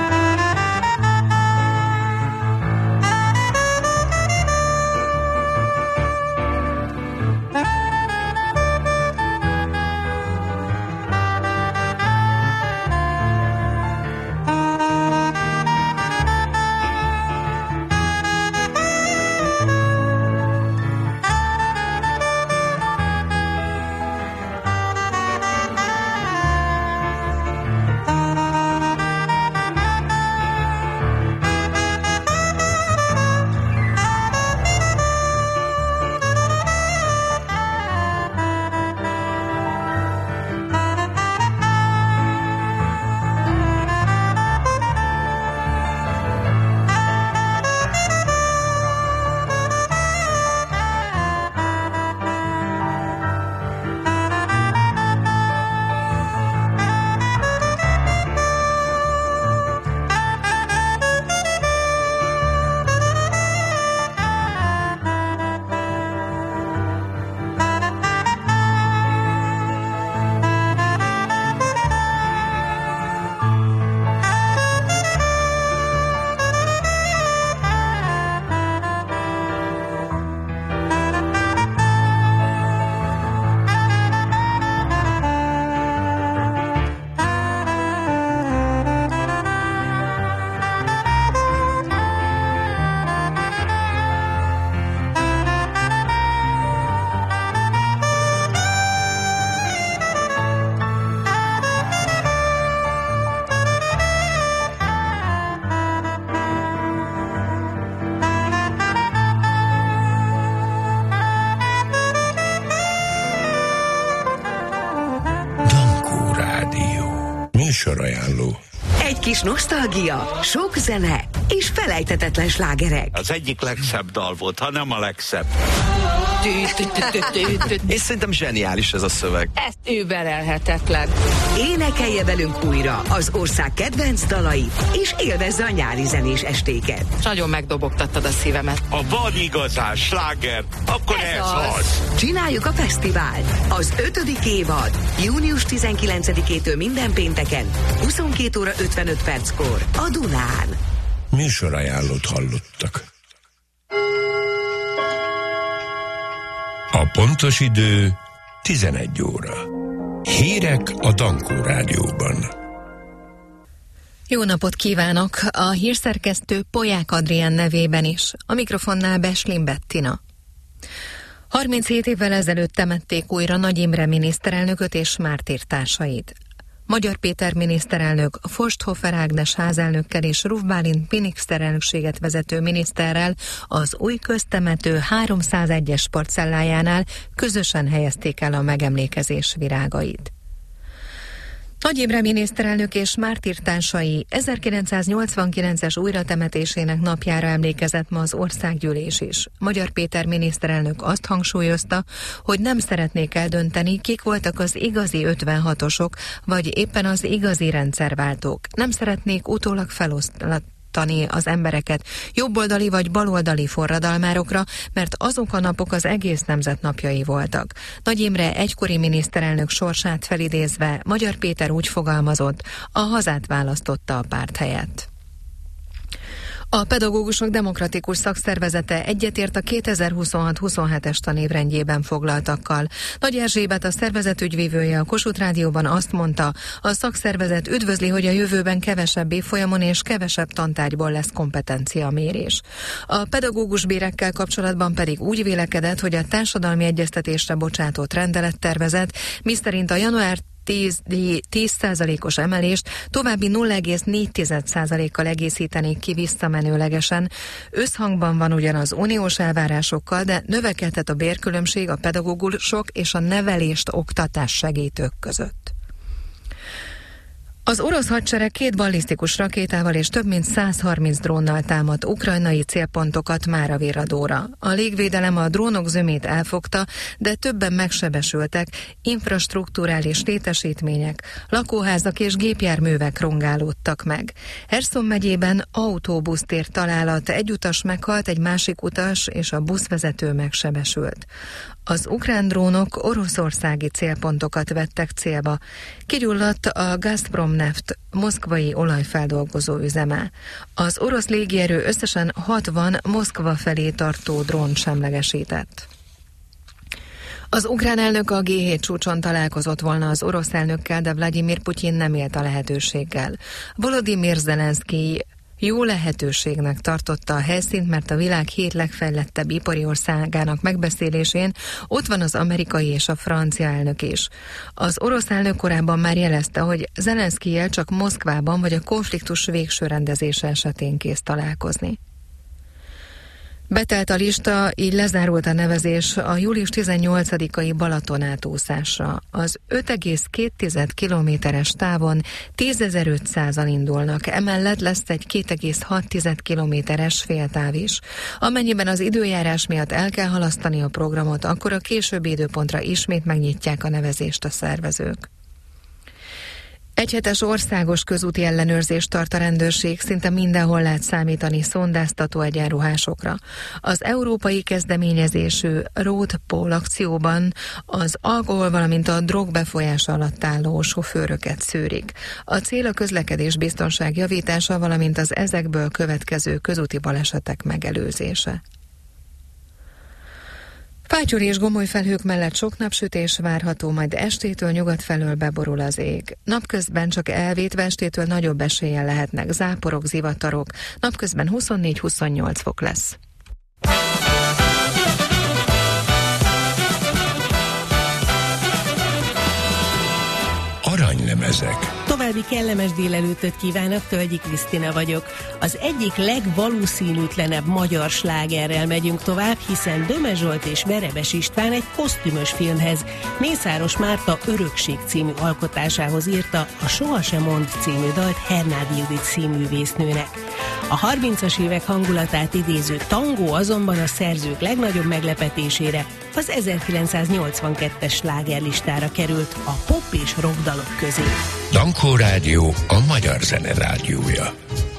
Műsorajánló. Egy kis nosztalgia, sok zene és felejthetetlen slágerek. Az egyik legszebb dal volt, ha nem a legszebb. És szerintem zseniális ez a szöveg. Ez überelhetetlen. Énekelje velünk újra az ország kedvenc dalait, és élvezze a nyári zenés estéket. Nagyon megdobogtattad a szívemet. A van igazán sláger, akkor ez az. Csináljuk a fesztivált. Az 5. évad június 19-től minden pénteken 22 óra 55 perckor a Dunán. Műsorajánlót hallottak. A pontos idő 11 óra. Hírek a Dankó Rádióban. Jó napot kívánok! A hírszerkesztő Polyák Adrián nevében is. A mikrofonnál Beslin Bettina. 37 évvel ezelőtt temették újra Nagy Imre miniszterelnököt és mártírtársait. Magyar Péter miniszterelnök, Forsthofer Ágnes házelnökkel és Ruf Bálint miniszterelnökséget vezető miniszterrel az új köztemető 301-es parcellájánál közösen helyezték el a megemlékezés virágait. Nagy Imre miniszterelnök és mártírtársai 1989-es újratemetésének napjára emlékezett ma az országgyűlés is. Magyar Péter miniszterelnök azt hangsúlyozta, hogy nem szeretnék eldönteni, kik voltak az igazi 56-osok, vagy éppen az igazi rendszerváltók. Nem szeretnék utólag felosztani az embereket jobboldali vagy baloldali forradalmárokra, mert azok a napok az egész nemzet napjai voltak. Nagy Imre egykori miniszterelnök sorsát felidézve Magyar Péter úgy fogalmazott, a hazát választotta a párt helyett. A Pedagógusok Demokratikus Szakszervezete egyetért a 2026-27-es tanévrendjében foglaltakkal. Nagy Erzsébet, a szervezet ügyvívője a Kossuth Rádióban azt mondta, a szakszervezet üdvözli, hogy a jövőben kevesebb évfolyamon és kevesebb tantárgyból lesz kompetenciamérés. A pedagógus bérekkel kapcsolatban pedig úgy vélekedett, hogy a társadalmi egyeztetésre bocsátott rendelettervezet, miszerint a január 10%-os emelést további 0,4%-kal egészítenék ki visszamenőlegesen. Összhangban van ugyan az uniós elvárásokkal, de növekedhet a bérkülönbség a pedagógusok és a nevelést oktatás segítők között. Az orosz hadsereg 2 ballisztikus rakétával és több mint 130 drónnal támadt ukrajnai célpontokat Máraviradóra. A légvédelem a drónok zömét elfogta, de többen megsebesültek, infrastrukturális létesítmények, lakóházak és gépjárművek rongálódtak meg. Herszon megyében autóbusztér találat, egy utas meghalt, egy másik utas és a buszvezető megsebesült. Az ukrán drónok oroszországi célpontokat vettek célba. Kigyulladt a Gazprom Neft moszkvai olajfeldolgozó üzeme. Az orosz légierő összesen 60 Moszkva felé tartó drónt semlegesített. Az ukrán elnök a G7 csúcson találkozott volna az orosz elnökkel, de Vladimir Putyin nem élt a lehetőséggel. Volodymyr Zelenszkij jó lehetőségnek tartotta a helyszínt, mert a világ 7 legfejlettebb ipari országának megbeszélésén ott van az amerikai és a francia elnök is. Az orosz elnök korábban már jelezte, hogy Zelenszkijjel csak Moszkvában vagy a konfliktus végső rendezése esetén kész találkozni. Betelt a lista, így lezárult a nevezés a július 18-ai Balaton átúszásra. Az 5,2 kilométeres távon 10.500-an indulnak, emellett lesz egy 2,6 kilométeres féltáv is. Amennyiben az időjárás miatt el kell halasztani a programot, akkor a későbbi időpontra ismét megnyitják a nevezést a szervezők. Egyhetes országos közúti ellenőrzést tart a rendőrség, szinte mindenhol lehet számítani szondáztató egyenruhásokra. Az európai kezdeményezésű Road Poll akcióban az alkohol, valamint a drog befolyása alatt álló sofőröket szűrik. A cél a közlekedés biztonság javítása, valamint az ezekből következő közúti balesetek megelőzése. Fátyol és gomoly felhők mellett sok napsütés várható, majd estétől nyugat felől beborul az ég. Napközben csak elvétve estétől nagyobb eséllyel lehetnek záporok, zivatarok. Napközben 24-28 fok lesz. Aranylemezek. További További kellemes délelőttöt kívánok, Tölgyi Krisztina vagyok. Az egyik legvalószínűtlenebb magyar slágerrel megyünk tovább, hiszen Döme Zsolt és Verebes István egy kosztümös filmhez, Mészáros Márta Örökség című alkotásához írta a Sohasem mond című dalt Hernádi Judit színművésznőnek. A 30-as évek hangulatát idéző tangó azonban a szerzők legnagyobb meglepetésére az 1982-es slágerlistára került a pop és rock dalok közé. Dankó Rádió, a magyar zene rádiója.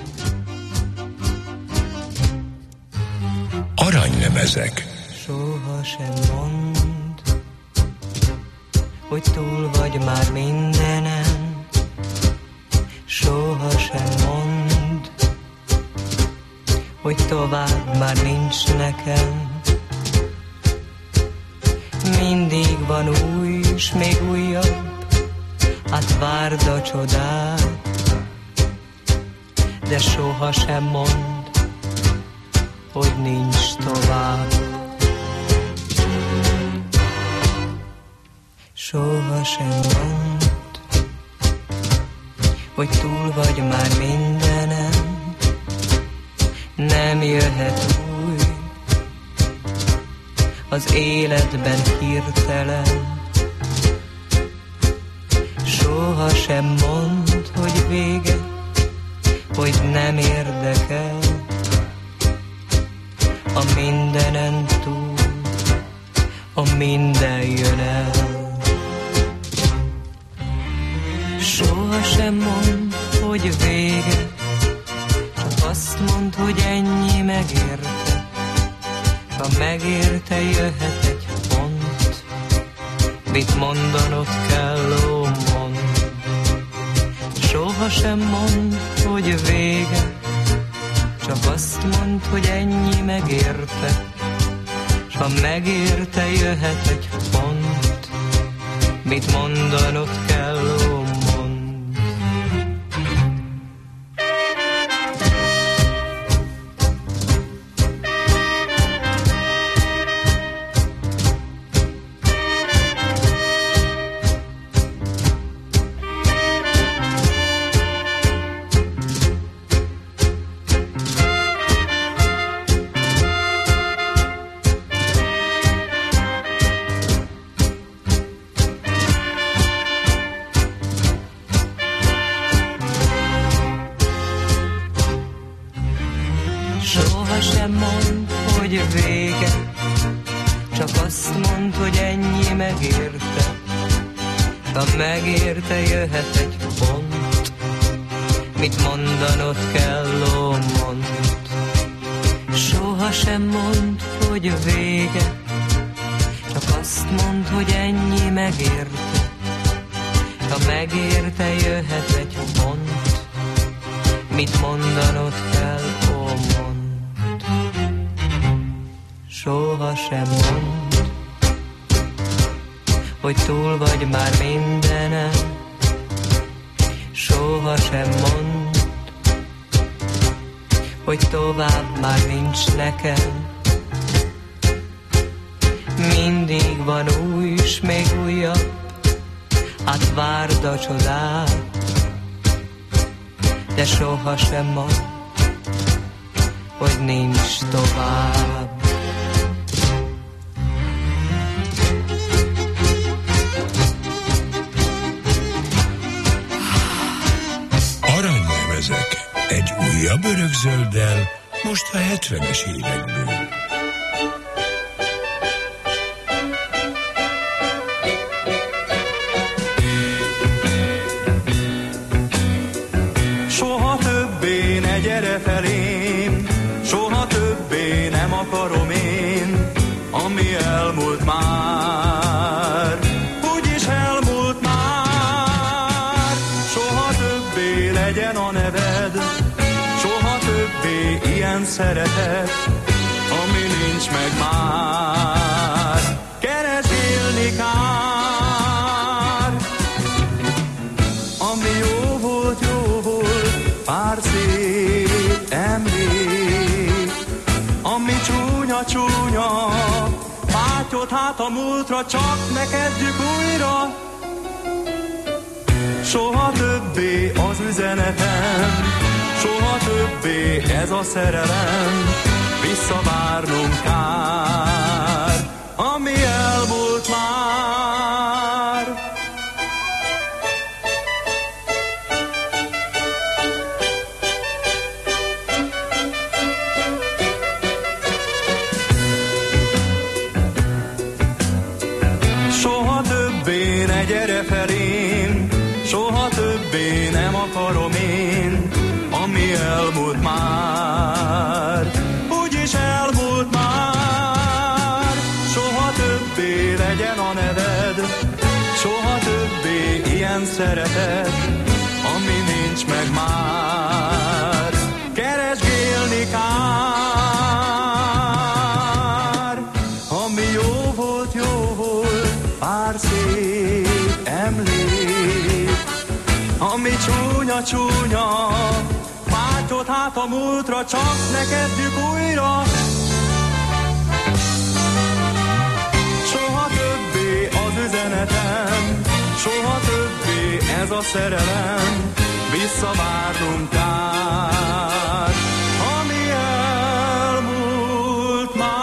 Aranylemezek. Soha sem mondd, hogy túl vagy már mindenen. Soha sem mondd, hogy tovább már nincs nekem. Mindig van új, és még újabb, hát várd a csodát, de soha sem mondd, hogy nincs tovább. Soha sem mondd, hogy túl vagy már mindenen. Nem jöhet új az életben hirtelen. Soha sem mondd, hogy vége, hogy nem érdekel. A mindenen túl, a minden jön el. Soha sem mondd, hogy vége, csak azt mondd, hogy ennyi megérte. Ha megérte, jöhet egy pont, mit mondanod kell, ó, mondd. Soha sem mondd, hogy vége, csak azt mondd, hogy ennyi megérte. S ha megérte, jöhet egy pont, mit mondanod kell, ó, mondd. Megérte, jöhet egy pont, mit mondanod kell, ó, mondd. Soha sem mondd, hogy vége, csak azt mondd, hogy ennyi megérte. Ha megérte, jöhet egy pont, mit mondanod kell, ó, mondd. Soha sem mondd, hogy túl vagy már mindenen. Soha sem mondd, hogy tovább már nincs nekem. Mindig van új, és még újabb, hát várd a csodát, de soha sem mondd, hogy nincs tovább. Aranylemezek. Egy újabb örökzölddel, most a 70-es évekből. Soha többé ne gyere felém, soha többé nem akarom én, ami elmúlt már, úgyis elmúlt már. Soha többé legyen a neved, soha többé ilyen szeretet, ami nincs meg már. Keresgélni kár, ami jó volt, pár szép emlék, ami csúnya, pátyot hát a múltra, csak ne kezdjük újra. Soha többé az üzenetem, soha többé ez a szerelem, visszavárnunk kár, ami elmúlt már. Soha többé ne gyere felém, soha többé nem akarom én, ami elmúlt már, úgyis elmúlt már. Soha többé legyen a neved, soha többé ilyen szeretet, ami nincs meg már. Keresgélni kár, ami jó volt, pár szép emlék, ami csúnya, váltott hát a múltra, csak ne kezdjük újra. Soha többé az üzenetem, soha többé ez a szerelem, visszavárnunk kár, ami elmúlt már.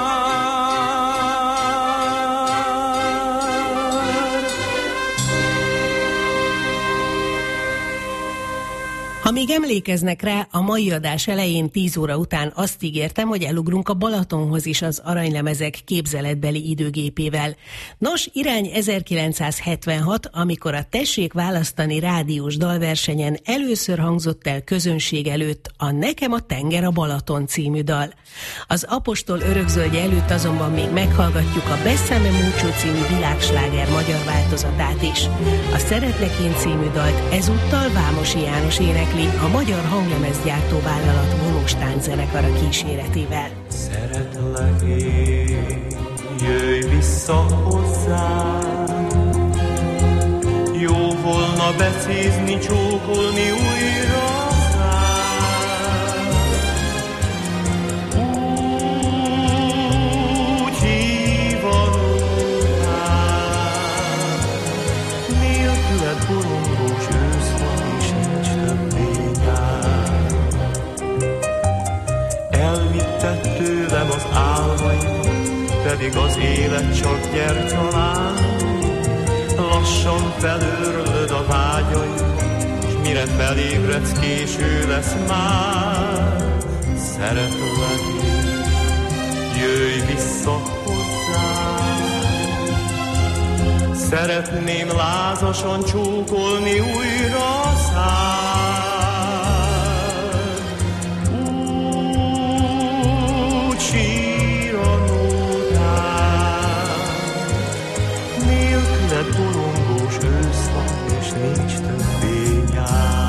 Ha még emlékeznek rá, a mai adás elején 10 óra után azt ígértem, hogy elugrunk a Balatonhoz is az Aranylemezek képzeletbeli időgépével. Nos, irány 1976, amikor a Tessék választani rádiós dalversenyen először hangzott el közönség előtt a Nekem a tenger a Balaton című dal. Az Apostol örökzöldje előtt azonban még meghallgatjuk a Beszeme Múcsó című világsláger magyar változatát is. A Szeretlek én című dalt ezúttal Vámosi János énekli a Magyar Hanglemezgyártó Vállalat Vonóstánc zenekara kíséretével. Szeretlek én, jöjj vissza hozzám, jó volna becézni, csókolni újra szám. Úgy hívanok rám, nélküled borongós ősz van, és nincs többé nyár. Elvitted tőlem az álmaimat, pedig az élet csak gyertyalán. Lassan felőrlöd a vágyaimat, s mire felébredsz, késő lesz már. Szeretlek én, jöjj vissza hozzám. Szeretném lázasan csókolni újra szád. Úgy sír a nótám, nélküled borongós ősz van, és nincs többé nyár.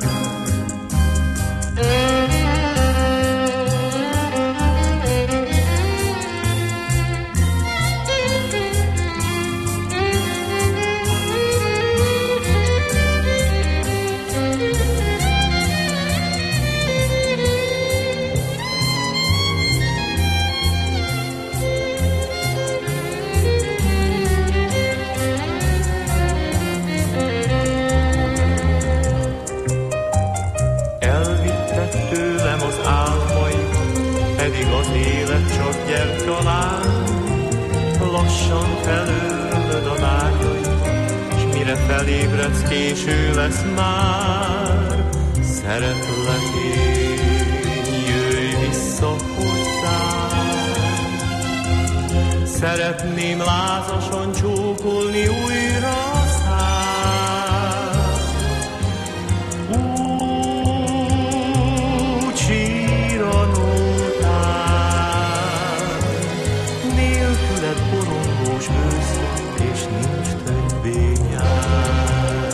Lassan felőrlöd a vágyaimat, s mire felébredsz, késő lesz már. Szeretlek én, jöjj vissza hozzám. Szeretném lázasan csókolni újra szád. Úgy sír a nótám, nélküled borongós ősz van, és nincs többé nyár.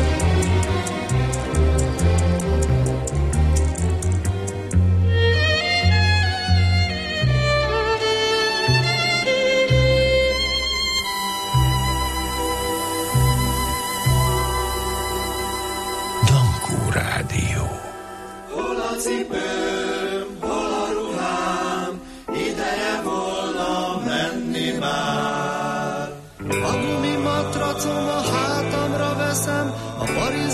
Dankó Rádió. Hol a cipőm, hol a ruhám, ideje volna menni már.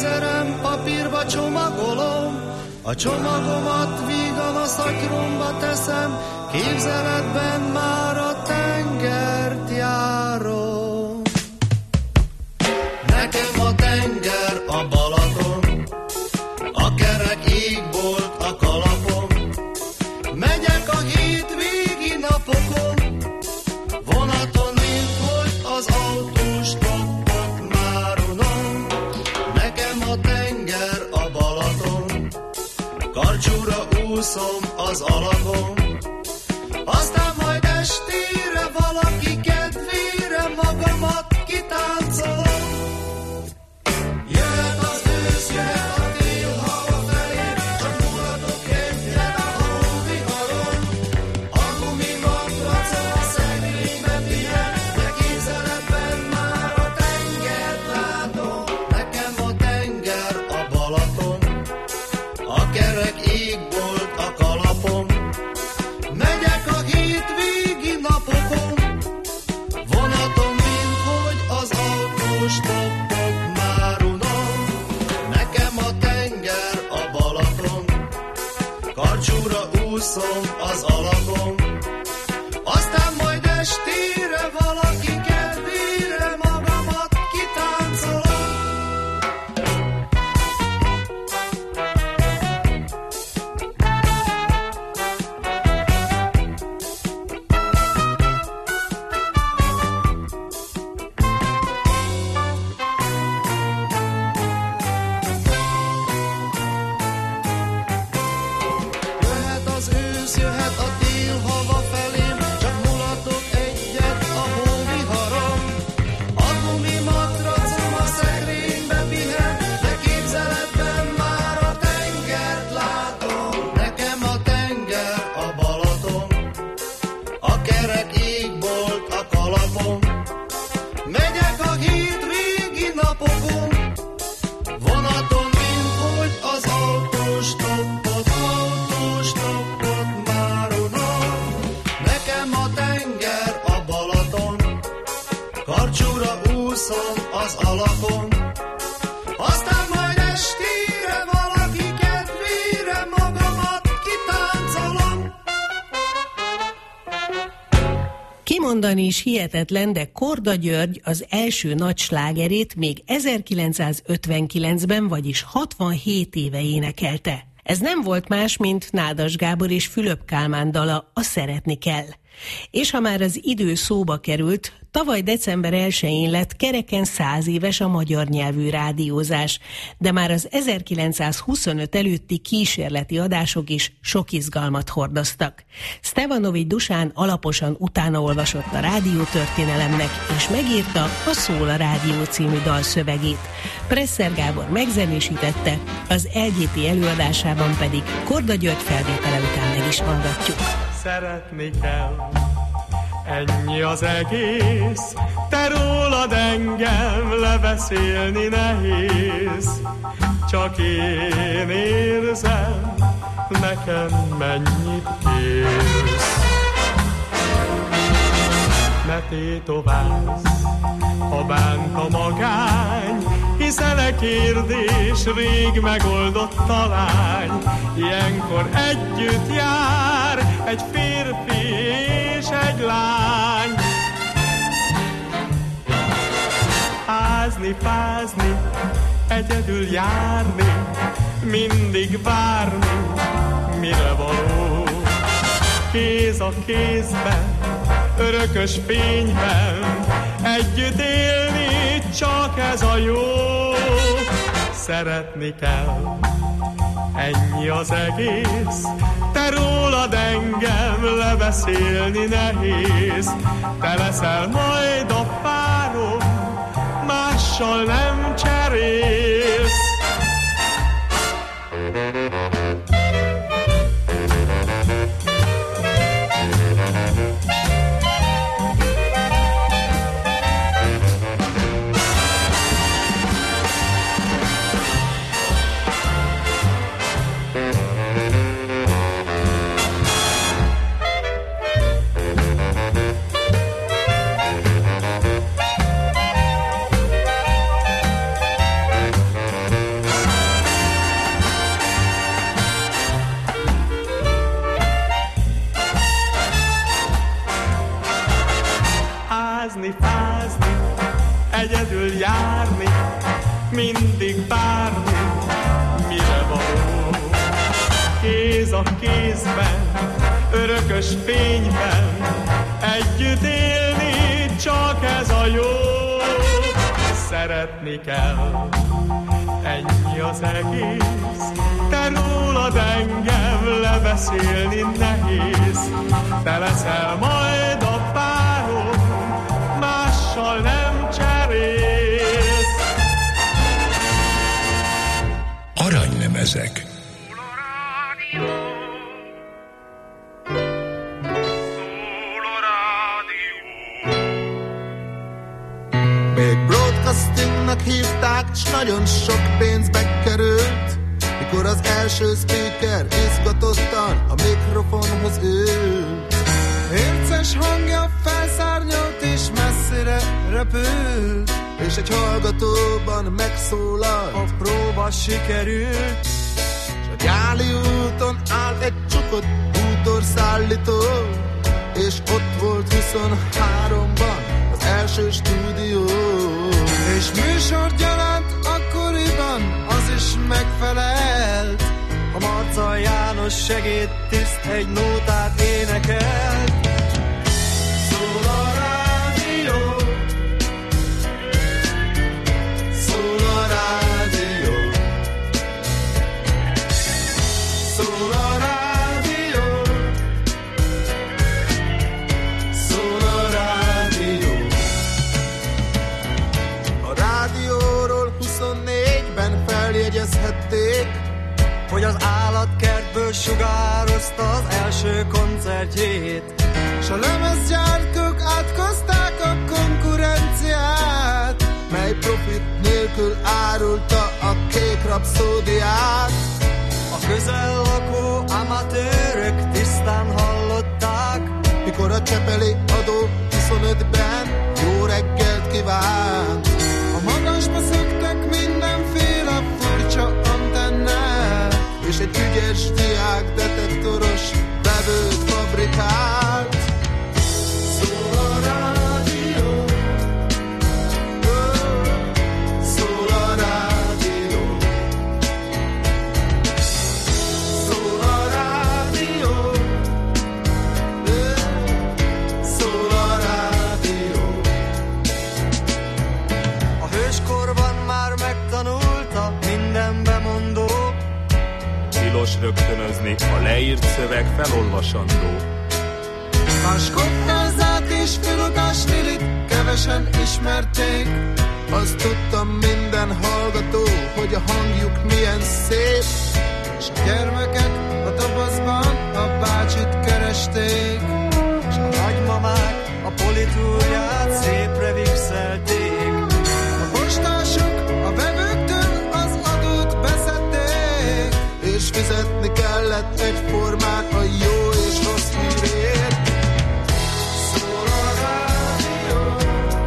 ékszerem papírba csomagolom, a csomagomat vígan a szatyromba teszem, képzeletben már a tengert járom. Nekem a tenger a Balaton, a kerek égbolt a kalapom, megyek a hétvégi napokon, vonaton mint hogy az autós toppot már unom. Nekem a tenger a Balaton, karcsúra úszom az alapon, aztán majd estére valaki kedvére magamat kitáncolom. Jöhet az ősz, jöhet a tél hava felé, csak mulatok egyet a hóviharon. A gumimatracon a szekrényben pihen, de képzeletben már a tengert látom. Nekem a tenger a Balaton, a kerek égbolt a kalapom, megyek a hétvégi napokon, vonaton mint hogy az autós toppot már unom. Nekem a tenger a Balaton, karcsúra úszom az alapon, aztán majd estére valaki kedvére magamat kitáncolom. Jöhet az ősz, jöhet a tél hava felém, csak mulatok egyet a hóviharon. A gumimatracom a szekrénybe pihen, de képzeletben már a tengert látom. Nekem a tenger a Balaton, a kerek égbolt a kalapom, megyek a hétvégi napokon, vonaton mint hogy az autós toppot már unom. Nekem a tenger a Balaton, karcsúra úszom az alapon, aztán majd estére valaki kedvére magamat kitáncolom. Kimondani is hihetetlen, de Korda György az első nagy slágerét még 1959-ben, vagyis 67 éve énekelte. Ez nem volt más, mint Nádas Gábor és Fülöp Kálmán dala, a Szeretni kell. És ha már az idő szóba került, tavaly december 1-én lett kereken 100 éves a magyar nyelvű rádiózás, de már az 1925 előtti kísérleti adások is sok izgalmat hordoztak. Stevanovics Dusán alaposan utánaolvasott a rádiótörténelemnek, és megírta a Szól a Rádió című dal szövegét. Presser Gábor megzenésítette, az LGT előadásában pedig Korda György felvétele után meg is hallgatjuk. Szeretni kell, ennyi az egész, te rólad engem lebeszélni nehéz. Csak én érzem, nekem mennyit kérsz. Ne tétovázz, ha bánt a magány, hiszen a kérdés rég megoldott talány. Ilyenkor együtt jár egy férfi és egy lány. Ázni, fázni, egyedül járni, mindig várni, mire való. Kéz a kézben, örökös fényben, együtt élni, csak ez a jó. Szeretni kell, ennyi az egész, te rólad engem lebeszélni nehéz. Te leszel majd a párom, mással nem cserélsz. vigyázni, fázni, egyedül járni, mindig várni, mire való. Kéz a kézben, örökös fényben, együtt élni, csak ez a jó. Szeretni kell, ennyi az egész, te rólad engem lebeszélni nehéz. Te leszel majd a párom, mással nem cserélsz. Aranylemezek. Még broadcastingnak hívták, s nagyon sok pénzbe került, mikor az első speaker izgatottan a mikrofonhoz ült. Érces hangja felszárnyalt és messzire repült, és egy hallgatóban megszólalt, a próba sikerült. S a Gyáli úton állt egy csukott bútorszállító, és ott volt 23-ban az első stúdió. És műsorgyanánt akkoriban az is megfelelt, a Marca János segédtiszt egy nótát énekelt. Szól a rádió, szól a rádió, szól a rádió, szól a rádió. A rádióról 24-ben feljegyezhették, hogy az állatkertből sugározta az első koncertjét, s a lemezgyártók átkozták a konkurenciát, mely profit nélkül árulta a Kék Rapszódiát. A közel lakó amatőrök tisztán hallották, mikor a Csepeli adó 25-ben jó reggelt kívánt. A magasba szöktek mindenféle furcsa antennát, és egy ügyes diák detektoros vevőt fabrikált. Szól a rádió, szól a rádió, szól a rádió, szól a rádió. A hőskorban már megtanulta minden bemondó, tilos rögtönözni, a leírt szöveg felolvasandó. A skopnázát és filogás Lilit kevesen ismerték, azt tudtam minden hallgató, hogy a hangjuk milyen szép, és a gyermekek a dobozban a bácsit keresték, és a nagymamák a politúrját szépre vixelték. A postások a vevőktől az adót beszedték, és fizetni kellett egyformán a jó és rossz hírért. Szól a rádió,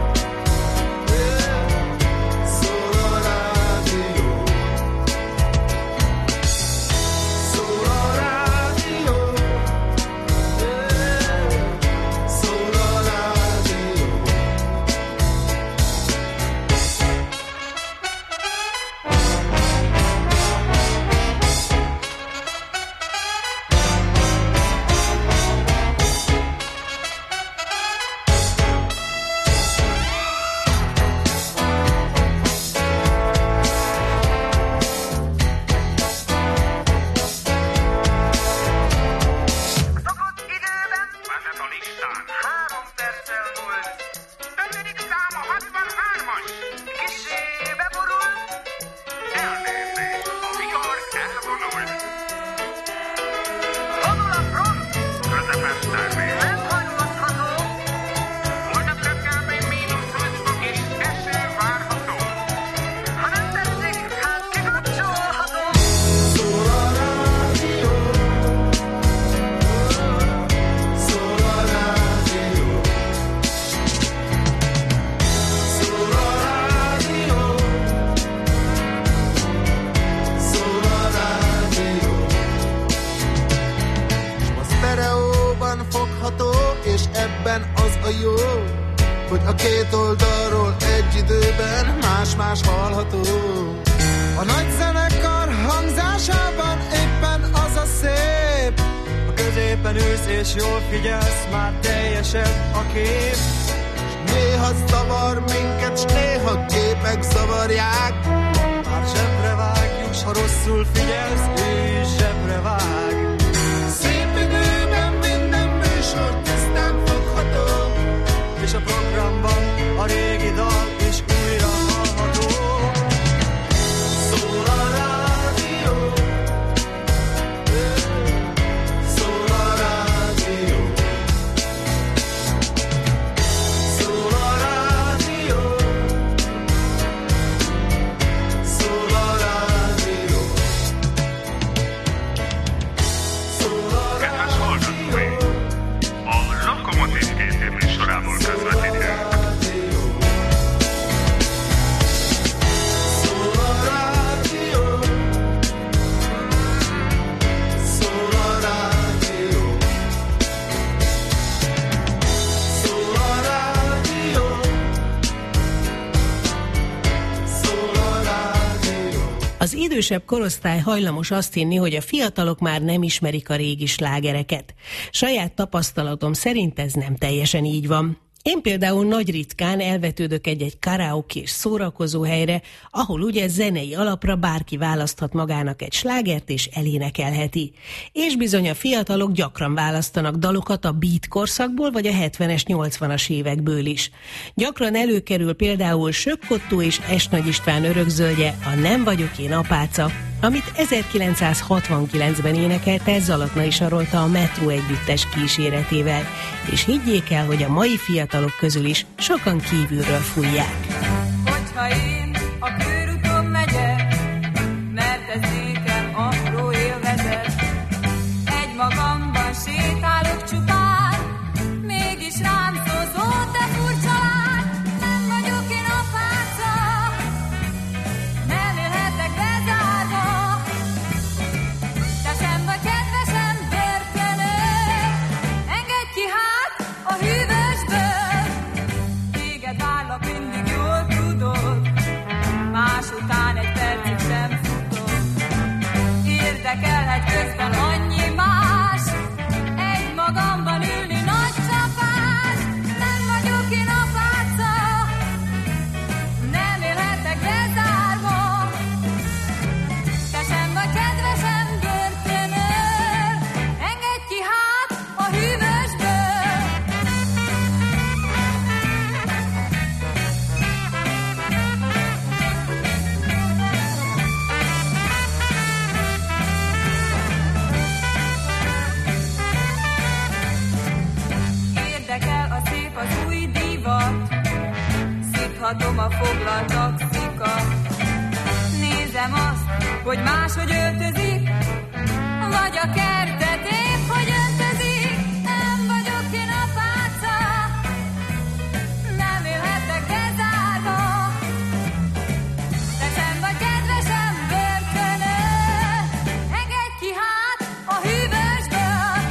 szól a rádió, szól a rádió, szól a rádió. hogy a két oldalról egy időben más-más hallható. A nagy zenekar hangzásában éppen az a szép, a középen ülsz és jól figyelsz, már teljesebb a kép. Néha zavar minket, s néha képek zavarják. Már zsebre vág, juss, ha rosszul figyelsz, ő is zsebre vág. Szép időben minden műsor tisztán fogható, és a programban a régi dal is újra hallható. Szól a rádió, szól a rádió, szól a rádió, szól a rádió, szól a rádió. Kedves hallgatói! A Lokomotív két műsorából közvetítjük. Az idősebb korosztály hajlamos azt hinni, hogy a fiatalok már nem ismerik a régi slágereket. Saját tapasztalatom szerint ez nem teljesen így van. Én például nagy ritkán elvetődök egy karaokés szórakozó helyre, ahol ugye zenei alapra bárki választhat magának egy slágert és elénekelheti. És bizony a fiatalok gyakran választanak dalokat a beat korszakból vagy a 70-es, 80-as évekből is. Gyakran előkerül például Sökkottó és S. Nagy István örökzöldje, a Nem vagyok én apáca, amit 1969-ben énekelte Zalatnai Sarolta a Metró együttes kíséretével. És higgyék el, hogy a mai fiatalok közül is sokan kívülről fújják. Hogyha én a körúton megyek, mert ez nékem apró élvezet, egy magamban sétálok csupán, mégis rám szólsz, ó, te furcsa lány, nem vagyok én apáca, nem élhetek bezárva, te sem vagy kedvesem börtönő, engedj ki hát a hűvösből, téged várlak mindig jól tudod, más után egy percig sem futok, érdekelhet közben annyi más, egy magamban ülni nagy csapás, nem vagyok én apáca, nem élhetek bezárva, te sem vagy kedvesem börtönő, engedj ki hát a hűvösből. Érdekel a szép, az új divat, szidhatom a foglalt taxikat. Nézem azt, hogy máshogy öltözik, vagy a kertet épp, hogy öntözik. Nem vagyok én apáca, nem élhetek bezárva, te sem vagy kedvesem börtönő, engedj ki hát a hűvösből.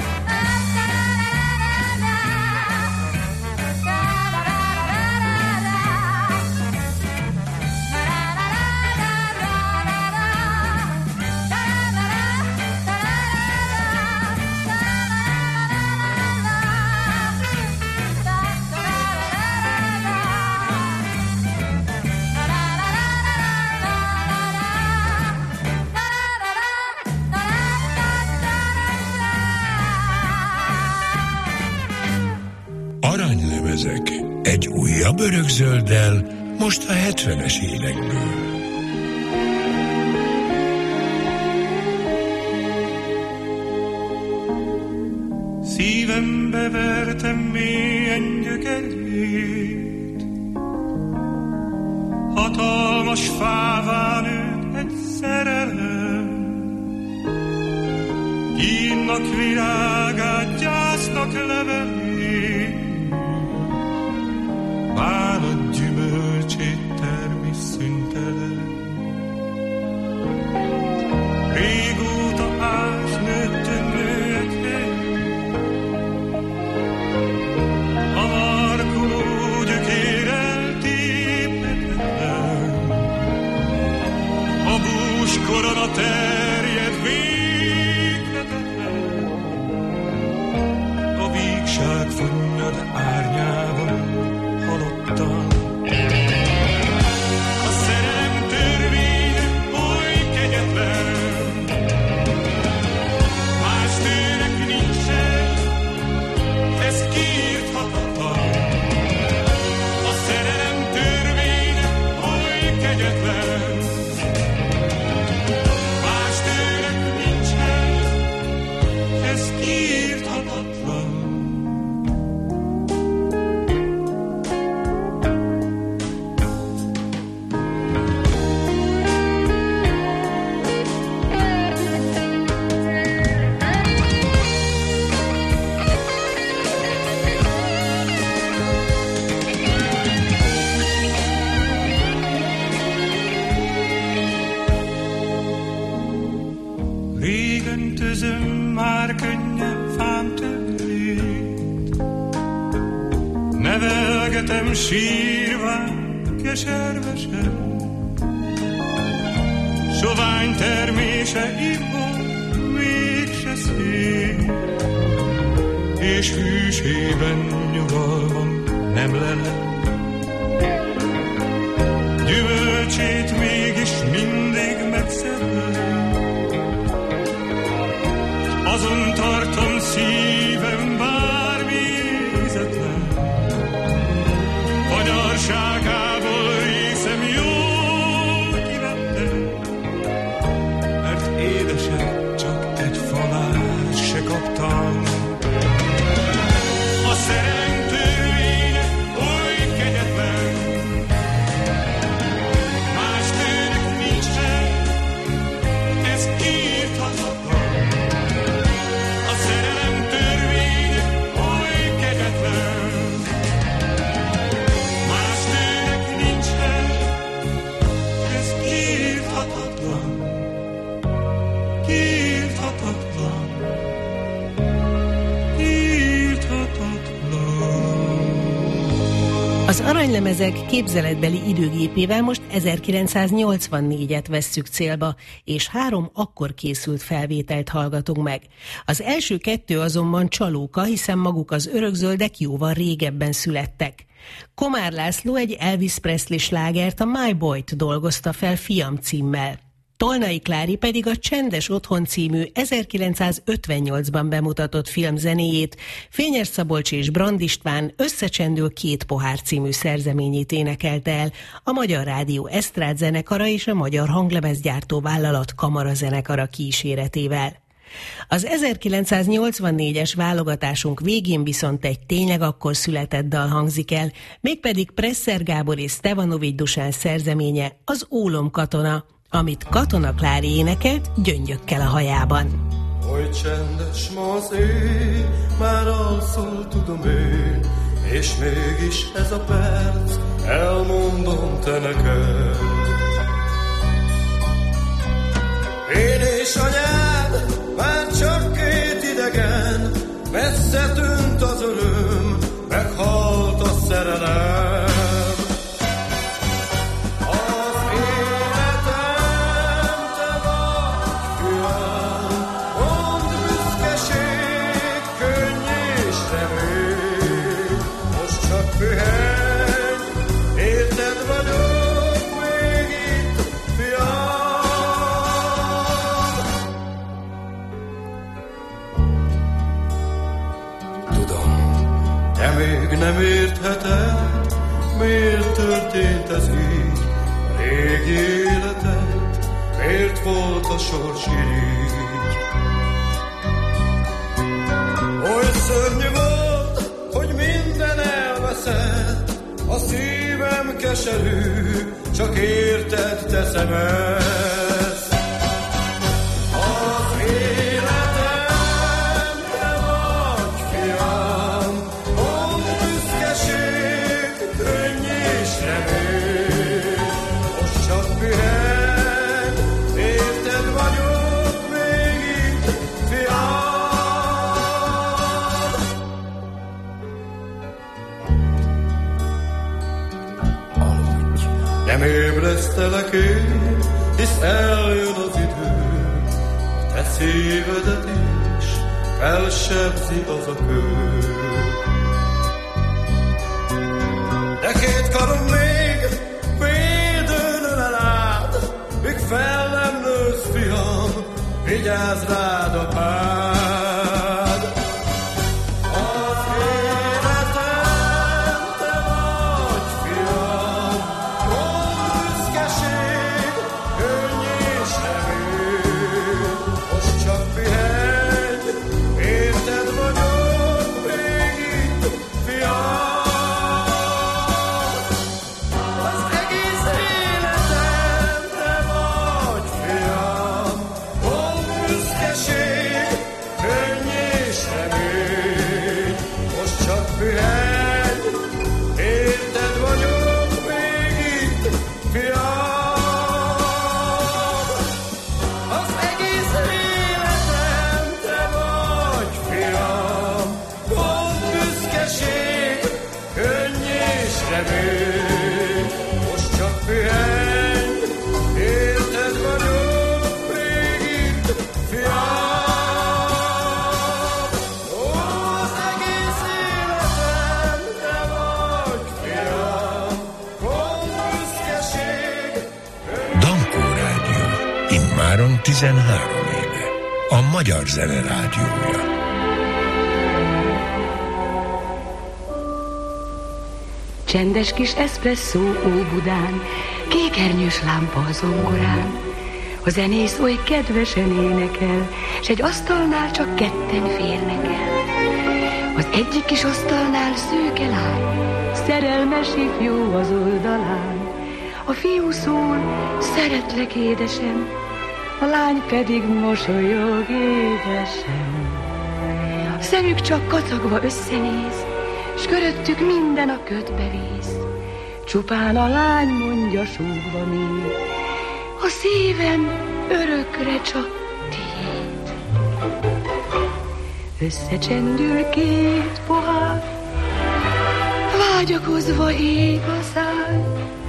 Aranylemezek egy újabb örökzölddel, most a 70-es évekből. Szívembe vertem mélyen gyökerét, hatalmas fává nőtt egy szerelem. Kínnak virágát, gyásznak levelét, bánat gyümölcsét termi szüntelen. Régóta ásnőttön nő egy hely, a markoló gyökér Hiába terjed véghetetlen, a vígság fonnyad árnyában halottan. A szerelem törvénye oly kegyetlen, más tőnek nincsen, ez kiírthatatlan. A szerelem törvénye oly kegyetlen, más tőnek nincsen, ez kiírthatatlan. Régen tözöm már könnyen fám törvét, nevelgetem sírván keservesen, sovány termése itthon mégse szép, és hűsében nyugalmam nem lelem. Gyümölcsét mégis mindig megszedlem, azon tartom szívem bármi ízetlen, anyarságából részem jól kivettem, mert édesem csak egy falát se kaptam. A szerelem törvénye oly kegyetlen, más tőnek nincsen, ez kiírthatatlan. A szerelem törvénye oly kegyetlen, más tőnek nincsen, ez kiírthatatlan, kiírthatatlan, Az Aranylemezek képzeletbeli időgépével most 1984-et vesszük célba, és 3 akkor készült felvételt hallgatunk meg. Az első 2 azonban csalóka, hiszen maguk az örökzöldek jóval régebben születtek. Komár László egy Elvis Presley slágert, a My Boy-t dolgozta fel Fiam címmel. Tolnai Klári pedig a Csendes Otthon című 1958-ban bemutatott film zenéjét, Fényes Szabolcs és Brand István Összecsendül 2 pohár című szerzeményét énekelte el a Magyar Rádió esztrád zenekara és a Magyar Hanglemezgyártó Vállalat kamarazenekara kíséretével. Az 1984-es válogatásunk végén viszont egy tényleg akkor született dal hangzik el, mégpedig Presser Gábor és Stevanovics Dusán szerzeménye, az Ólom katona, amit Katona Klári énekelt gyöngyökkel a hajában. Oly csendes ma az éj, már alszol tudom én, és mégis ez a perc, elmondom te neked. Én és anyád, már csak 2 idegen, messze tűnt az öröm, meghalt a szerelem. Nem értheted, miért történt ez így, a régi életed, miért volt a sors irigy. Oly szörnyű volt, hogy minden elveszett, a szívem keserű, csak érted teszem ezt. Nem ébresztelek én, hisz eljön az idő, te szívedet is felsebzi az a kő. De két karom még védőn ölel át, míg fel nem nősz, fiam, vigyázz rád apád. Immáron 13 éve. A Magyar Zene Rádiója. Csendes kis eszpresszó Óbudán, kékernyős lámpa a zongorán. A zenész oly kedvesen énekel, s egy asztalnál csak ketten férnek el. Az egyik kis asztalnál szőke lány, szerelmes ifjú az oldalán. A fiú szól, szeretlek édesem, a lány pedig mosolyog édesen. A szemük csak kacagva összenéz, s köröttük minden a ködbe vész. Csupán a lány mondja súgva még, a szívem örökre csak tiéd. Összecsendül két pohár, vágyakozva ég a száj.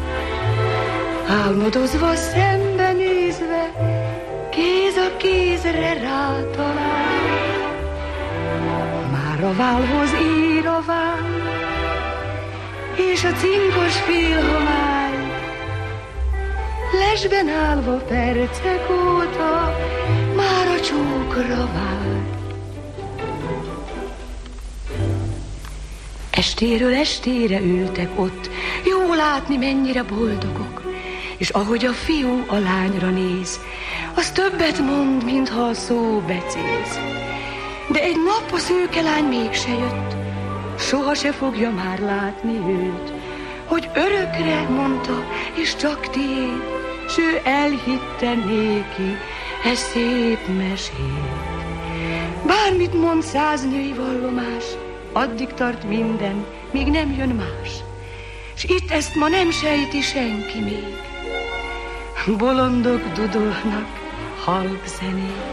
Álmodozva szembenézve, kéz a kézre rátalál. Már a válhoz ír a vál, és a cinkos félhomály. Lesben állva percek óta, már a csókra vár. Estéről estére ültek ott, jó látni mennyire boldogok. És ahogy a fiú a lányra néz, az többet mond, mintha a szó becéz. De egy nap a szőke lány mégse jött, soha se fogja már látni őt. Hogy örökre, mondta, és csak tiéd, s ő elhitte néki e szép mesét. Bármit mond 100 női vallomás, addig tart minden, míg nem jön más. S itt ezt ma nem sejti senki még. Bolondok dudolnak halk zenét.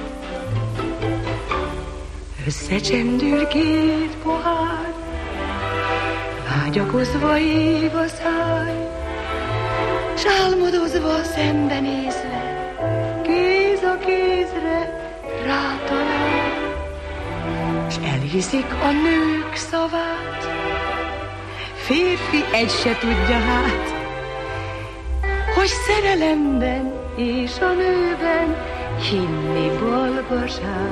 Összecsendül két pohár, vágyakozva ég a száj, s álmodozva szembenézve, kéz a kézre rátalál. S elhiszik a nők szavát, férfi egy se tudja hát, hogy szerelemben és a nőben hinni bolgaság.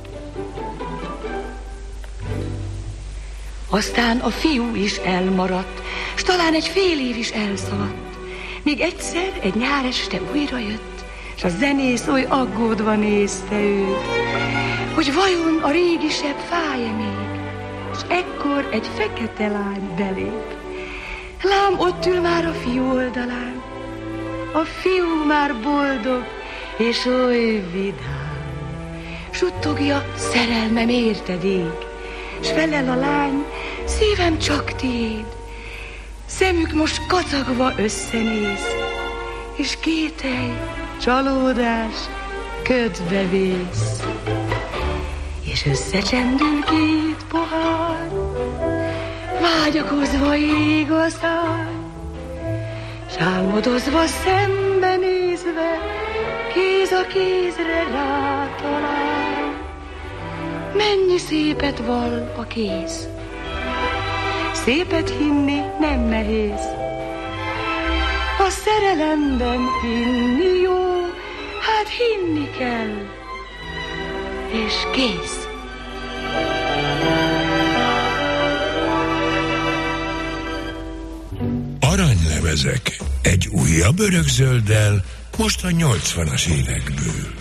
Aztán a fiú is elmaradt, s talán egy fél év is elszaladt, míg egyszer egy nyáreste újra jött, s a zenész oly aggódva nézte őt, hogy vajon a régi sebb fáj-e még, s ekkor egy fekete lány belép. Lám ott ül már a fiú oldalán, a fiú már boldog és oly vidám. Suttogja, szerelmem érted ég, s felel a lány, szívem csak tiéd. Szemük most kacagva összenéz, és kételj, csalódás ködbe vész. És összecsendül két pohár, vágyakozva ég a száj, s Álmodozva szembenézve, kéz a kézre rátalál. Mennyi szépet val a kéz, szépet hinni nem nehéz. A szerelemben hinni jó, hát hinni kell, és kész. Aranylemezek egy újabb örökzölddel, most a 80-as évekből.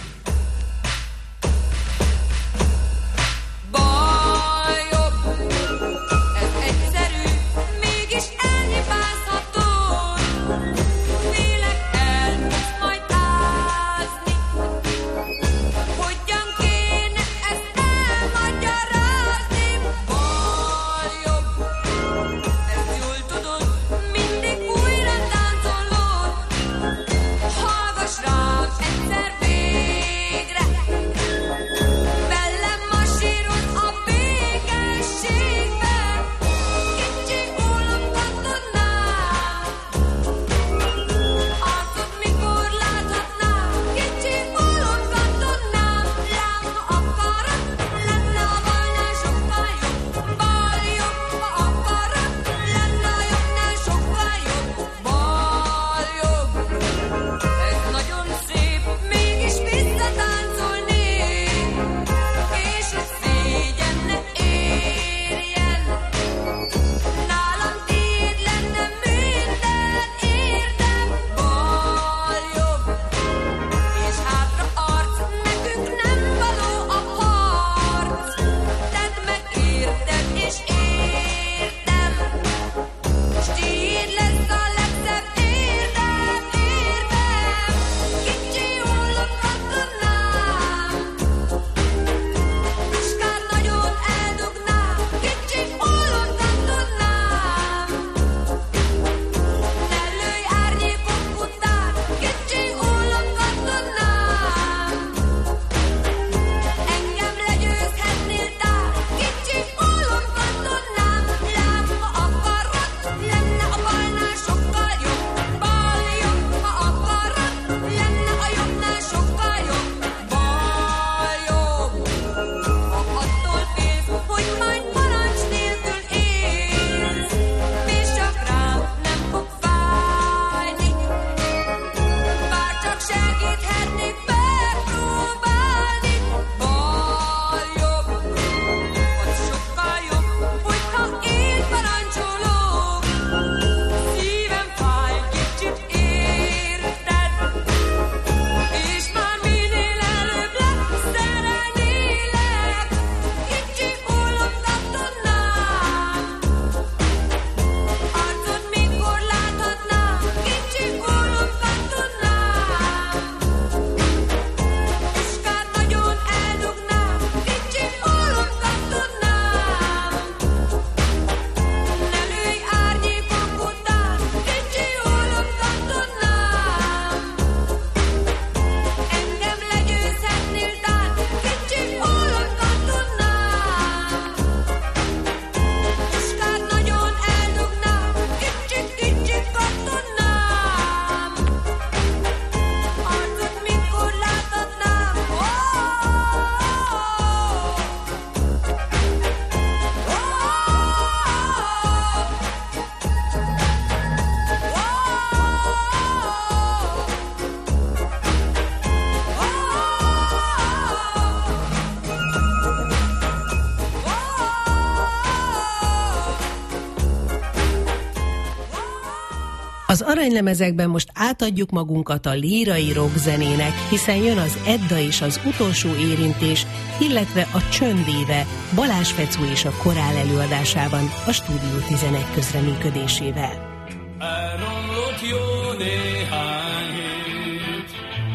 Az aranylemezekben most átadjuk magunkat a lírai rockzenének, hiszen jön az Edda és az utolsó érintés, illetve a Csöndéve Balázs Fecó és a korál előadásában a Stúdió 11 közreműködésével. Elromlott jó néhány hét,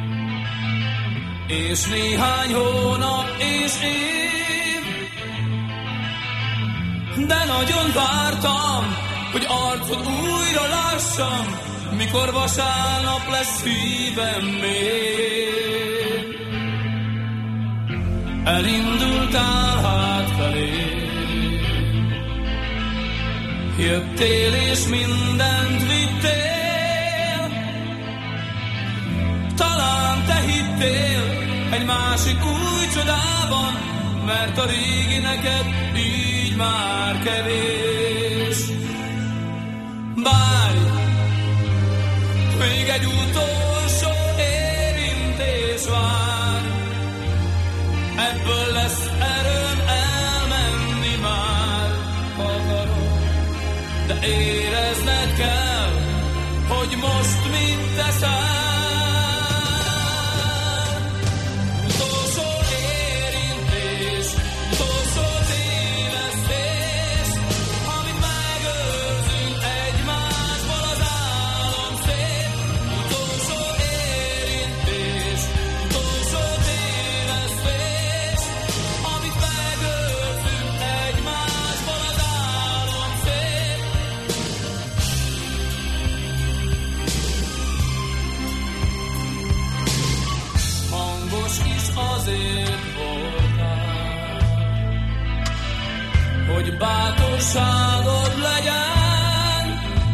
és néhány hónap és év, de nagyon vártam, hogy arcod újra lássam, mikor vasárnap lesz szívem még. Elindultál hátfelé, jöttél és mindent vittél, hittél egy másik új csodában, mert a régi neked így már kevés. Várj, még egy utolsó érintés vár, ebből lesz erőm elmenni már, akarok, de érezned kell, hogy most mit teszel. Utolsó érintés, utolsó tévesztés, amit megőrzünk egymásból az álom szép. Utolsó érintés, utolsó tévesztés, amit megőrzünk egymásból az álom szép. Hangos is azért voltál, hogy bátorságod legyen,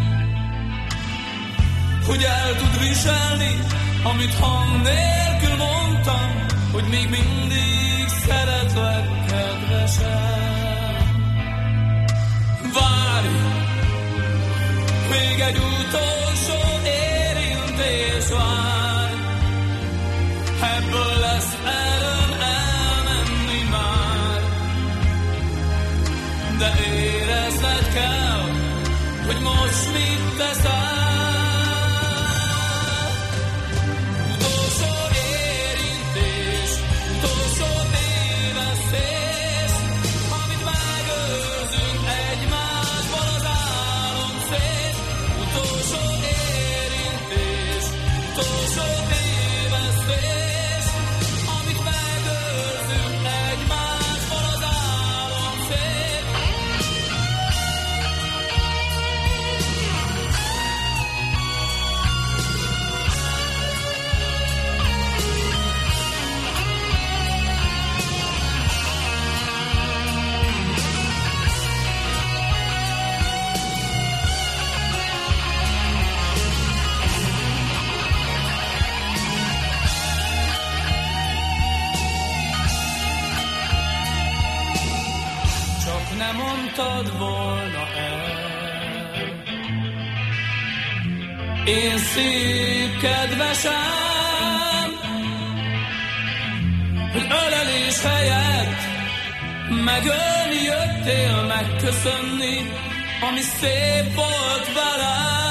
hogy el tud viselni, amit hang nélkül mondtam, hogy még mindig szeretlek kedvesen. Várj, még egy utolsó érintés vár, ebből lesz erőm elmenni már, de érezned kell, hogy most mit teszel. Utolsó érintés, utolsó tévesztés, amit megőrzünk egymásból az álom szép. Utolsó érintés, utolsó tévesztés, amit megőrzünk egymásból az álom szép. Csak nem mondtad volna el, én szép kedvesem, hogy ölelés helyett megölni jöttél megköszönni, ami szép volt velem.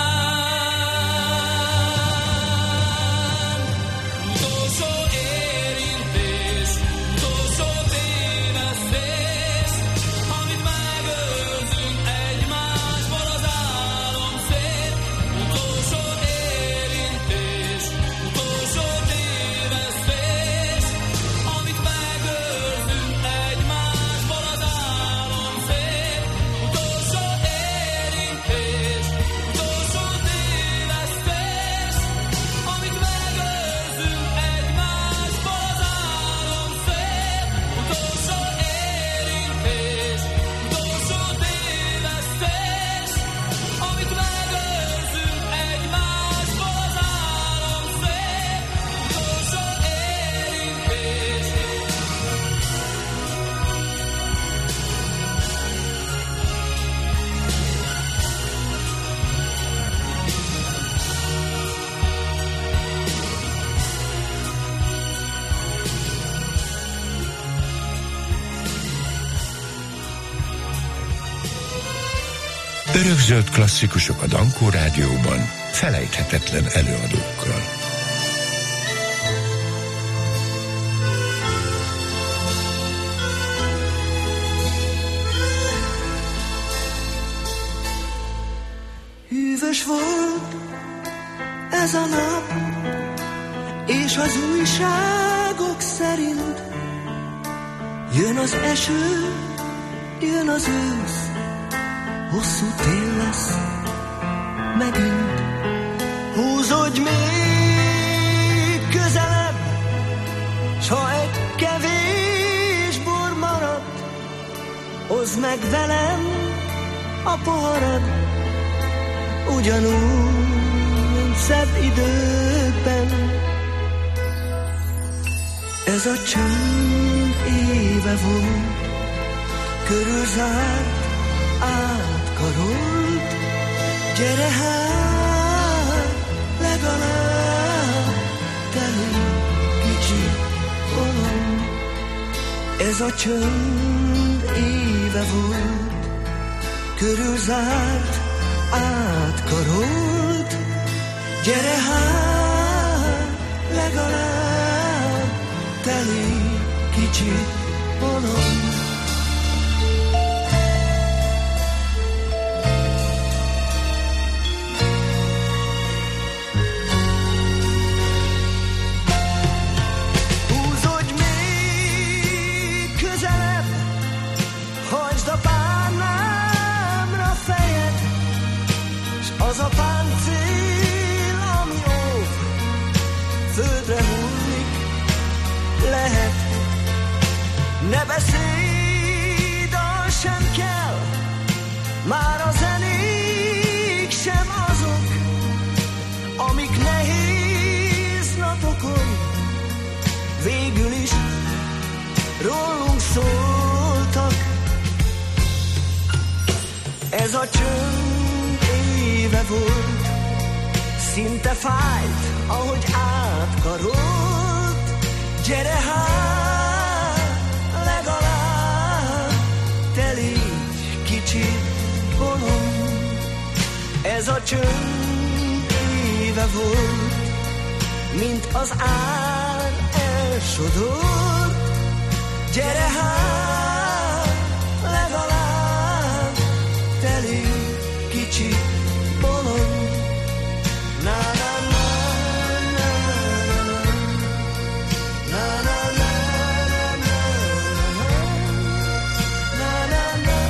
Utolsó érintés, utolsó tévesztés, amit megőrzünk egymásból az álom szép. Utolsó érintés, utolsó tévesztés, amit megőrzünk egymásból az álom szép. Utolsó érintés, utolsó tévesztés, amit megőrzünk egymásból az álom szép. Utolsó érintés, utolsó tévesztés, amit megőrzünk egymásból az álom szép. Utolsó érintés. Örökzöld klasszikusok a Dankó Rádióban, felejthetetlen előadókkal. Hűvös volt ez a nap, és az újságok szerint jön az eső, jön az ősz, hosszú tél lesz megint. Húzódj még közelebb, s ha egy kevés bor maradt, hozd meg velem a poharad, ugyanúgy, mint szebb időkben. Ez a csönd éve volt, körülzárt, átkarolt, gyere hát, legalább telő kicsi bolond. Ez a csönd éve volt, körülzárt, átkarolt, gyere hát, legalább telő kicsi bolond. Az a páncél, ami óv, földre hullik, lehet. Ne beszéd, az sem kell, már a zenék sem azok, amik nehéz napokon végül is rólunk szóltak. Ez a csönd éve volt, szinte fájt, ahogy átkarolt, gyere hát, legalább te légy kicsi bolond. Ez a csönd éve volt, mint az ár elsodort, gyere hát, legalább te légy kicsi bolond. Na na na na na na na na na.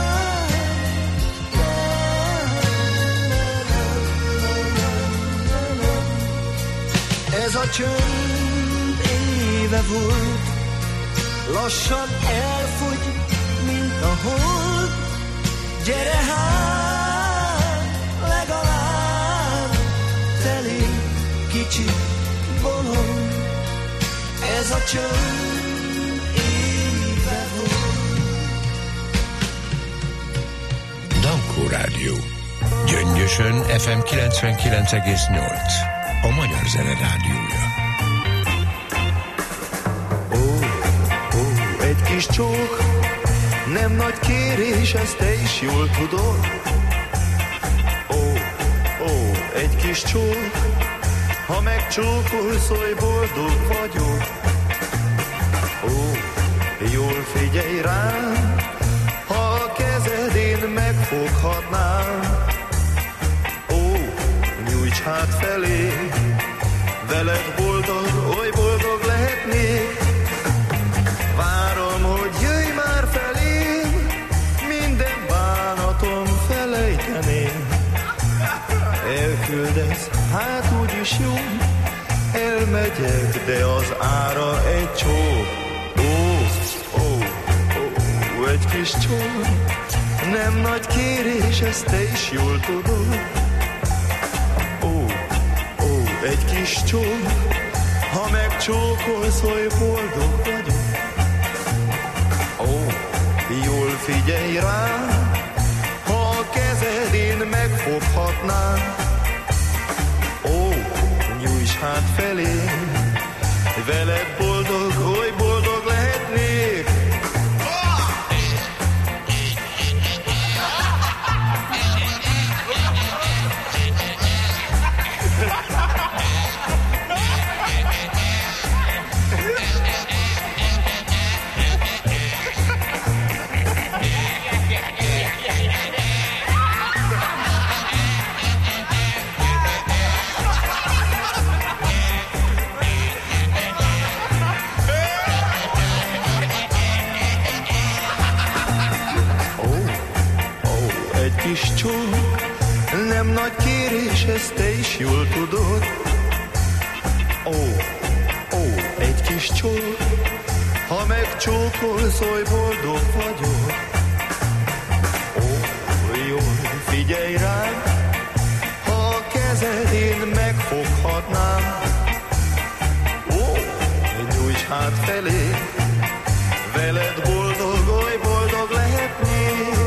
Ez a csönd éve volt, lassan elfogy, mint a hold, gyere hát, legalább te légy kicsi bolond. Ez a csönd éve volt. Dankó Rádió. Gyöngyösön FM 99,8. A Magyar Zene Rádiója. Egy kis csók, nem nagy kérés, ezt te is jól tudod. Egy kis csók, ha megcsókolsz, oly boldog vagyok. Jól figyelj rám, ha a kezed én megfoghatnám. Nyújts hát felé, veled boldog, oly boldog lehetnék. Várom, hogy jöjj már felém, minden bánatom felejteném. Elküldesz, hát úgyis jó, elmegyek, de az ára egy csók. Egy kis csók, nem nagy kérés, ezt te is jól tudod. Egy kis csók, ha megcsókolsz, oly boldog vagyok. Jól figyelj rám, ha a kezed én megfoghatnám. Nyújts hát felém, veled boldog, oly boldog lehetnék. Kis csók, nem nagy kérés, ezt te is jól tudod. Egy kis csók, ha megcsókolsz, oly boldog vagyok. Jól figyelj rám, ha a kezed én megfoghatnám. Nyújts hát család felé. Veled boldog, oly boldog lehetni.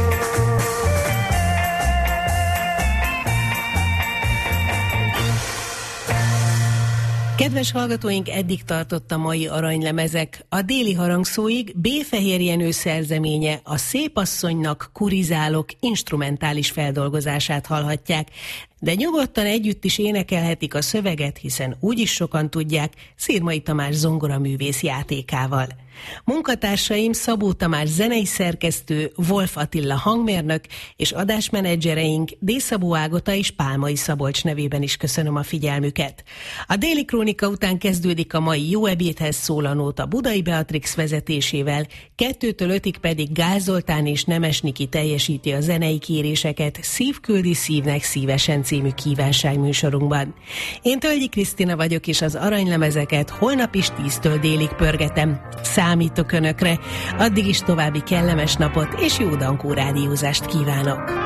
Kedves hallgatóink, eddig tartott a mai aranylemezek. A déli harangszóig B. Fehér Jenő szerzeménye, a Szép asszonynak kurizálok instrumentális feldolgozását hallhatják. De nyugodtan együtt is énekelhetik a szöveget, hiszen úgyis sokan tudják, Szirmai Tamás zongoraművész játékával. Munkatársaim Szabó Tamás zenei szerkesztő, Wolf Attila hangmérnök, és adásmenedzsereink D. Szabó Ágota és Pálmai Szabolcs nevében is köszönöm a figyelmüket. A Déli Krónika után kezdődik a mai Jó ebédhez szól a nóta Budai Beatrix vezetésével, 2-től 5-ig pedig Gál Zoltán és Nemes Niki teljesíti a zenei kéréseket Szív küldi szívnek szívesen című kívánságműsorunkban. Én Tölgyi Krisztina vagyok, és az aranylemezeket holnap is 10-től délig pörgetem. Számítok önökre, addig is további kellemes napot és jó Dankó rádiózást kívánok!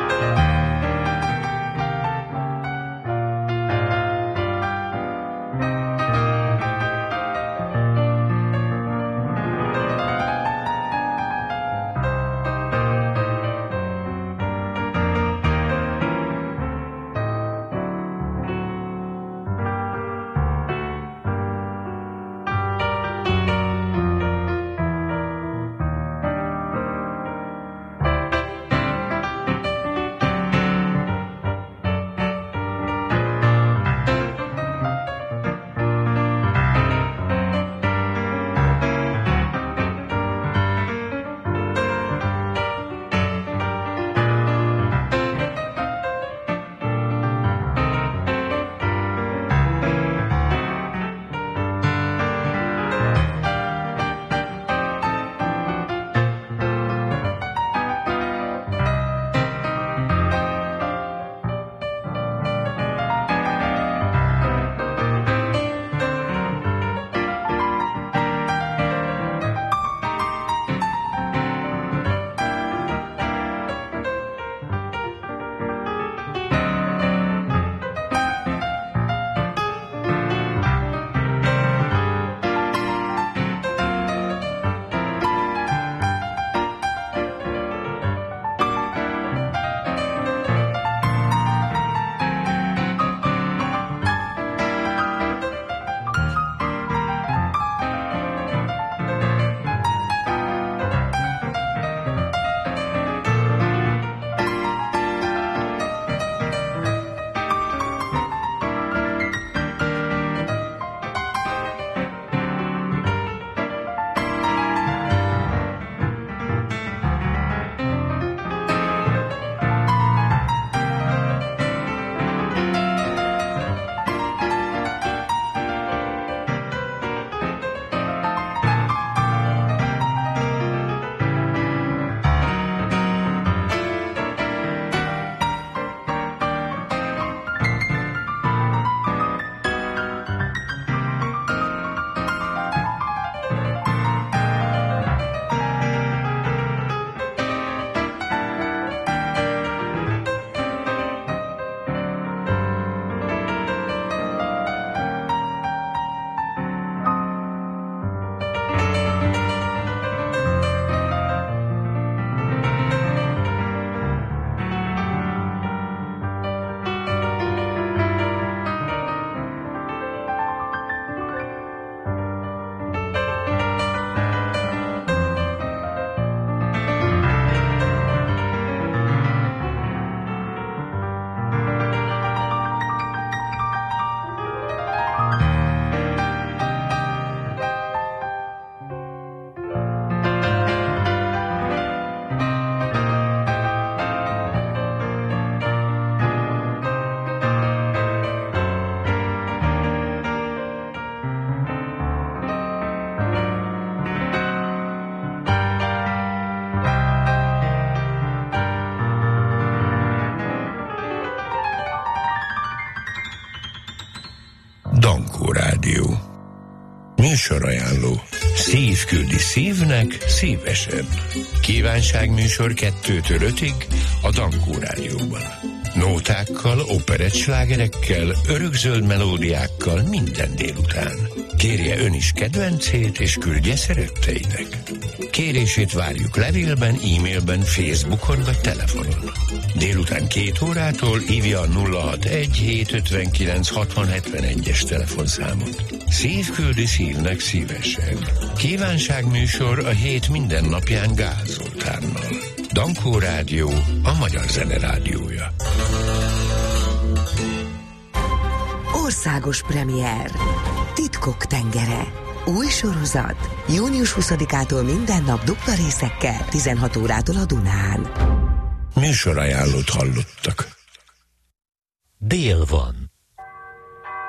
Dankó Rádió. Műsorajánló. Szív küldi szívnek szívesen. Kívánságműsor 2-től 5-ig a Dankó Rádióban. Nótákkal, operett slágerekkel, örökzöld melódiákkal minden délután. Kérje ön is kedvencét, és küldje szeretteinek. Kérését várjuk levélben, e-mailben, Facebookon vagy telefonon. Délután 2 órától hívja a 061-759-6071-es telefonszámot. Szív küldi szívnek szívesen. Kívánságműsor a hét minden napján Gál Zoltánnal. Dankó Rádió, a magyar zene rádiója. Országos premier. Titkok tengere. Új sorozat. Június 20-ától minden nap dupla részekkel, 16 órától a Dunán. Műsorajánlót hallottak. Dél van.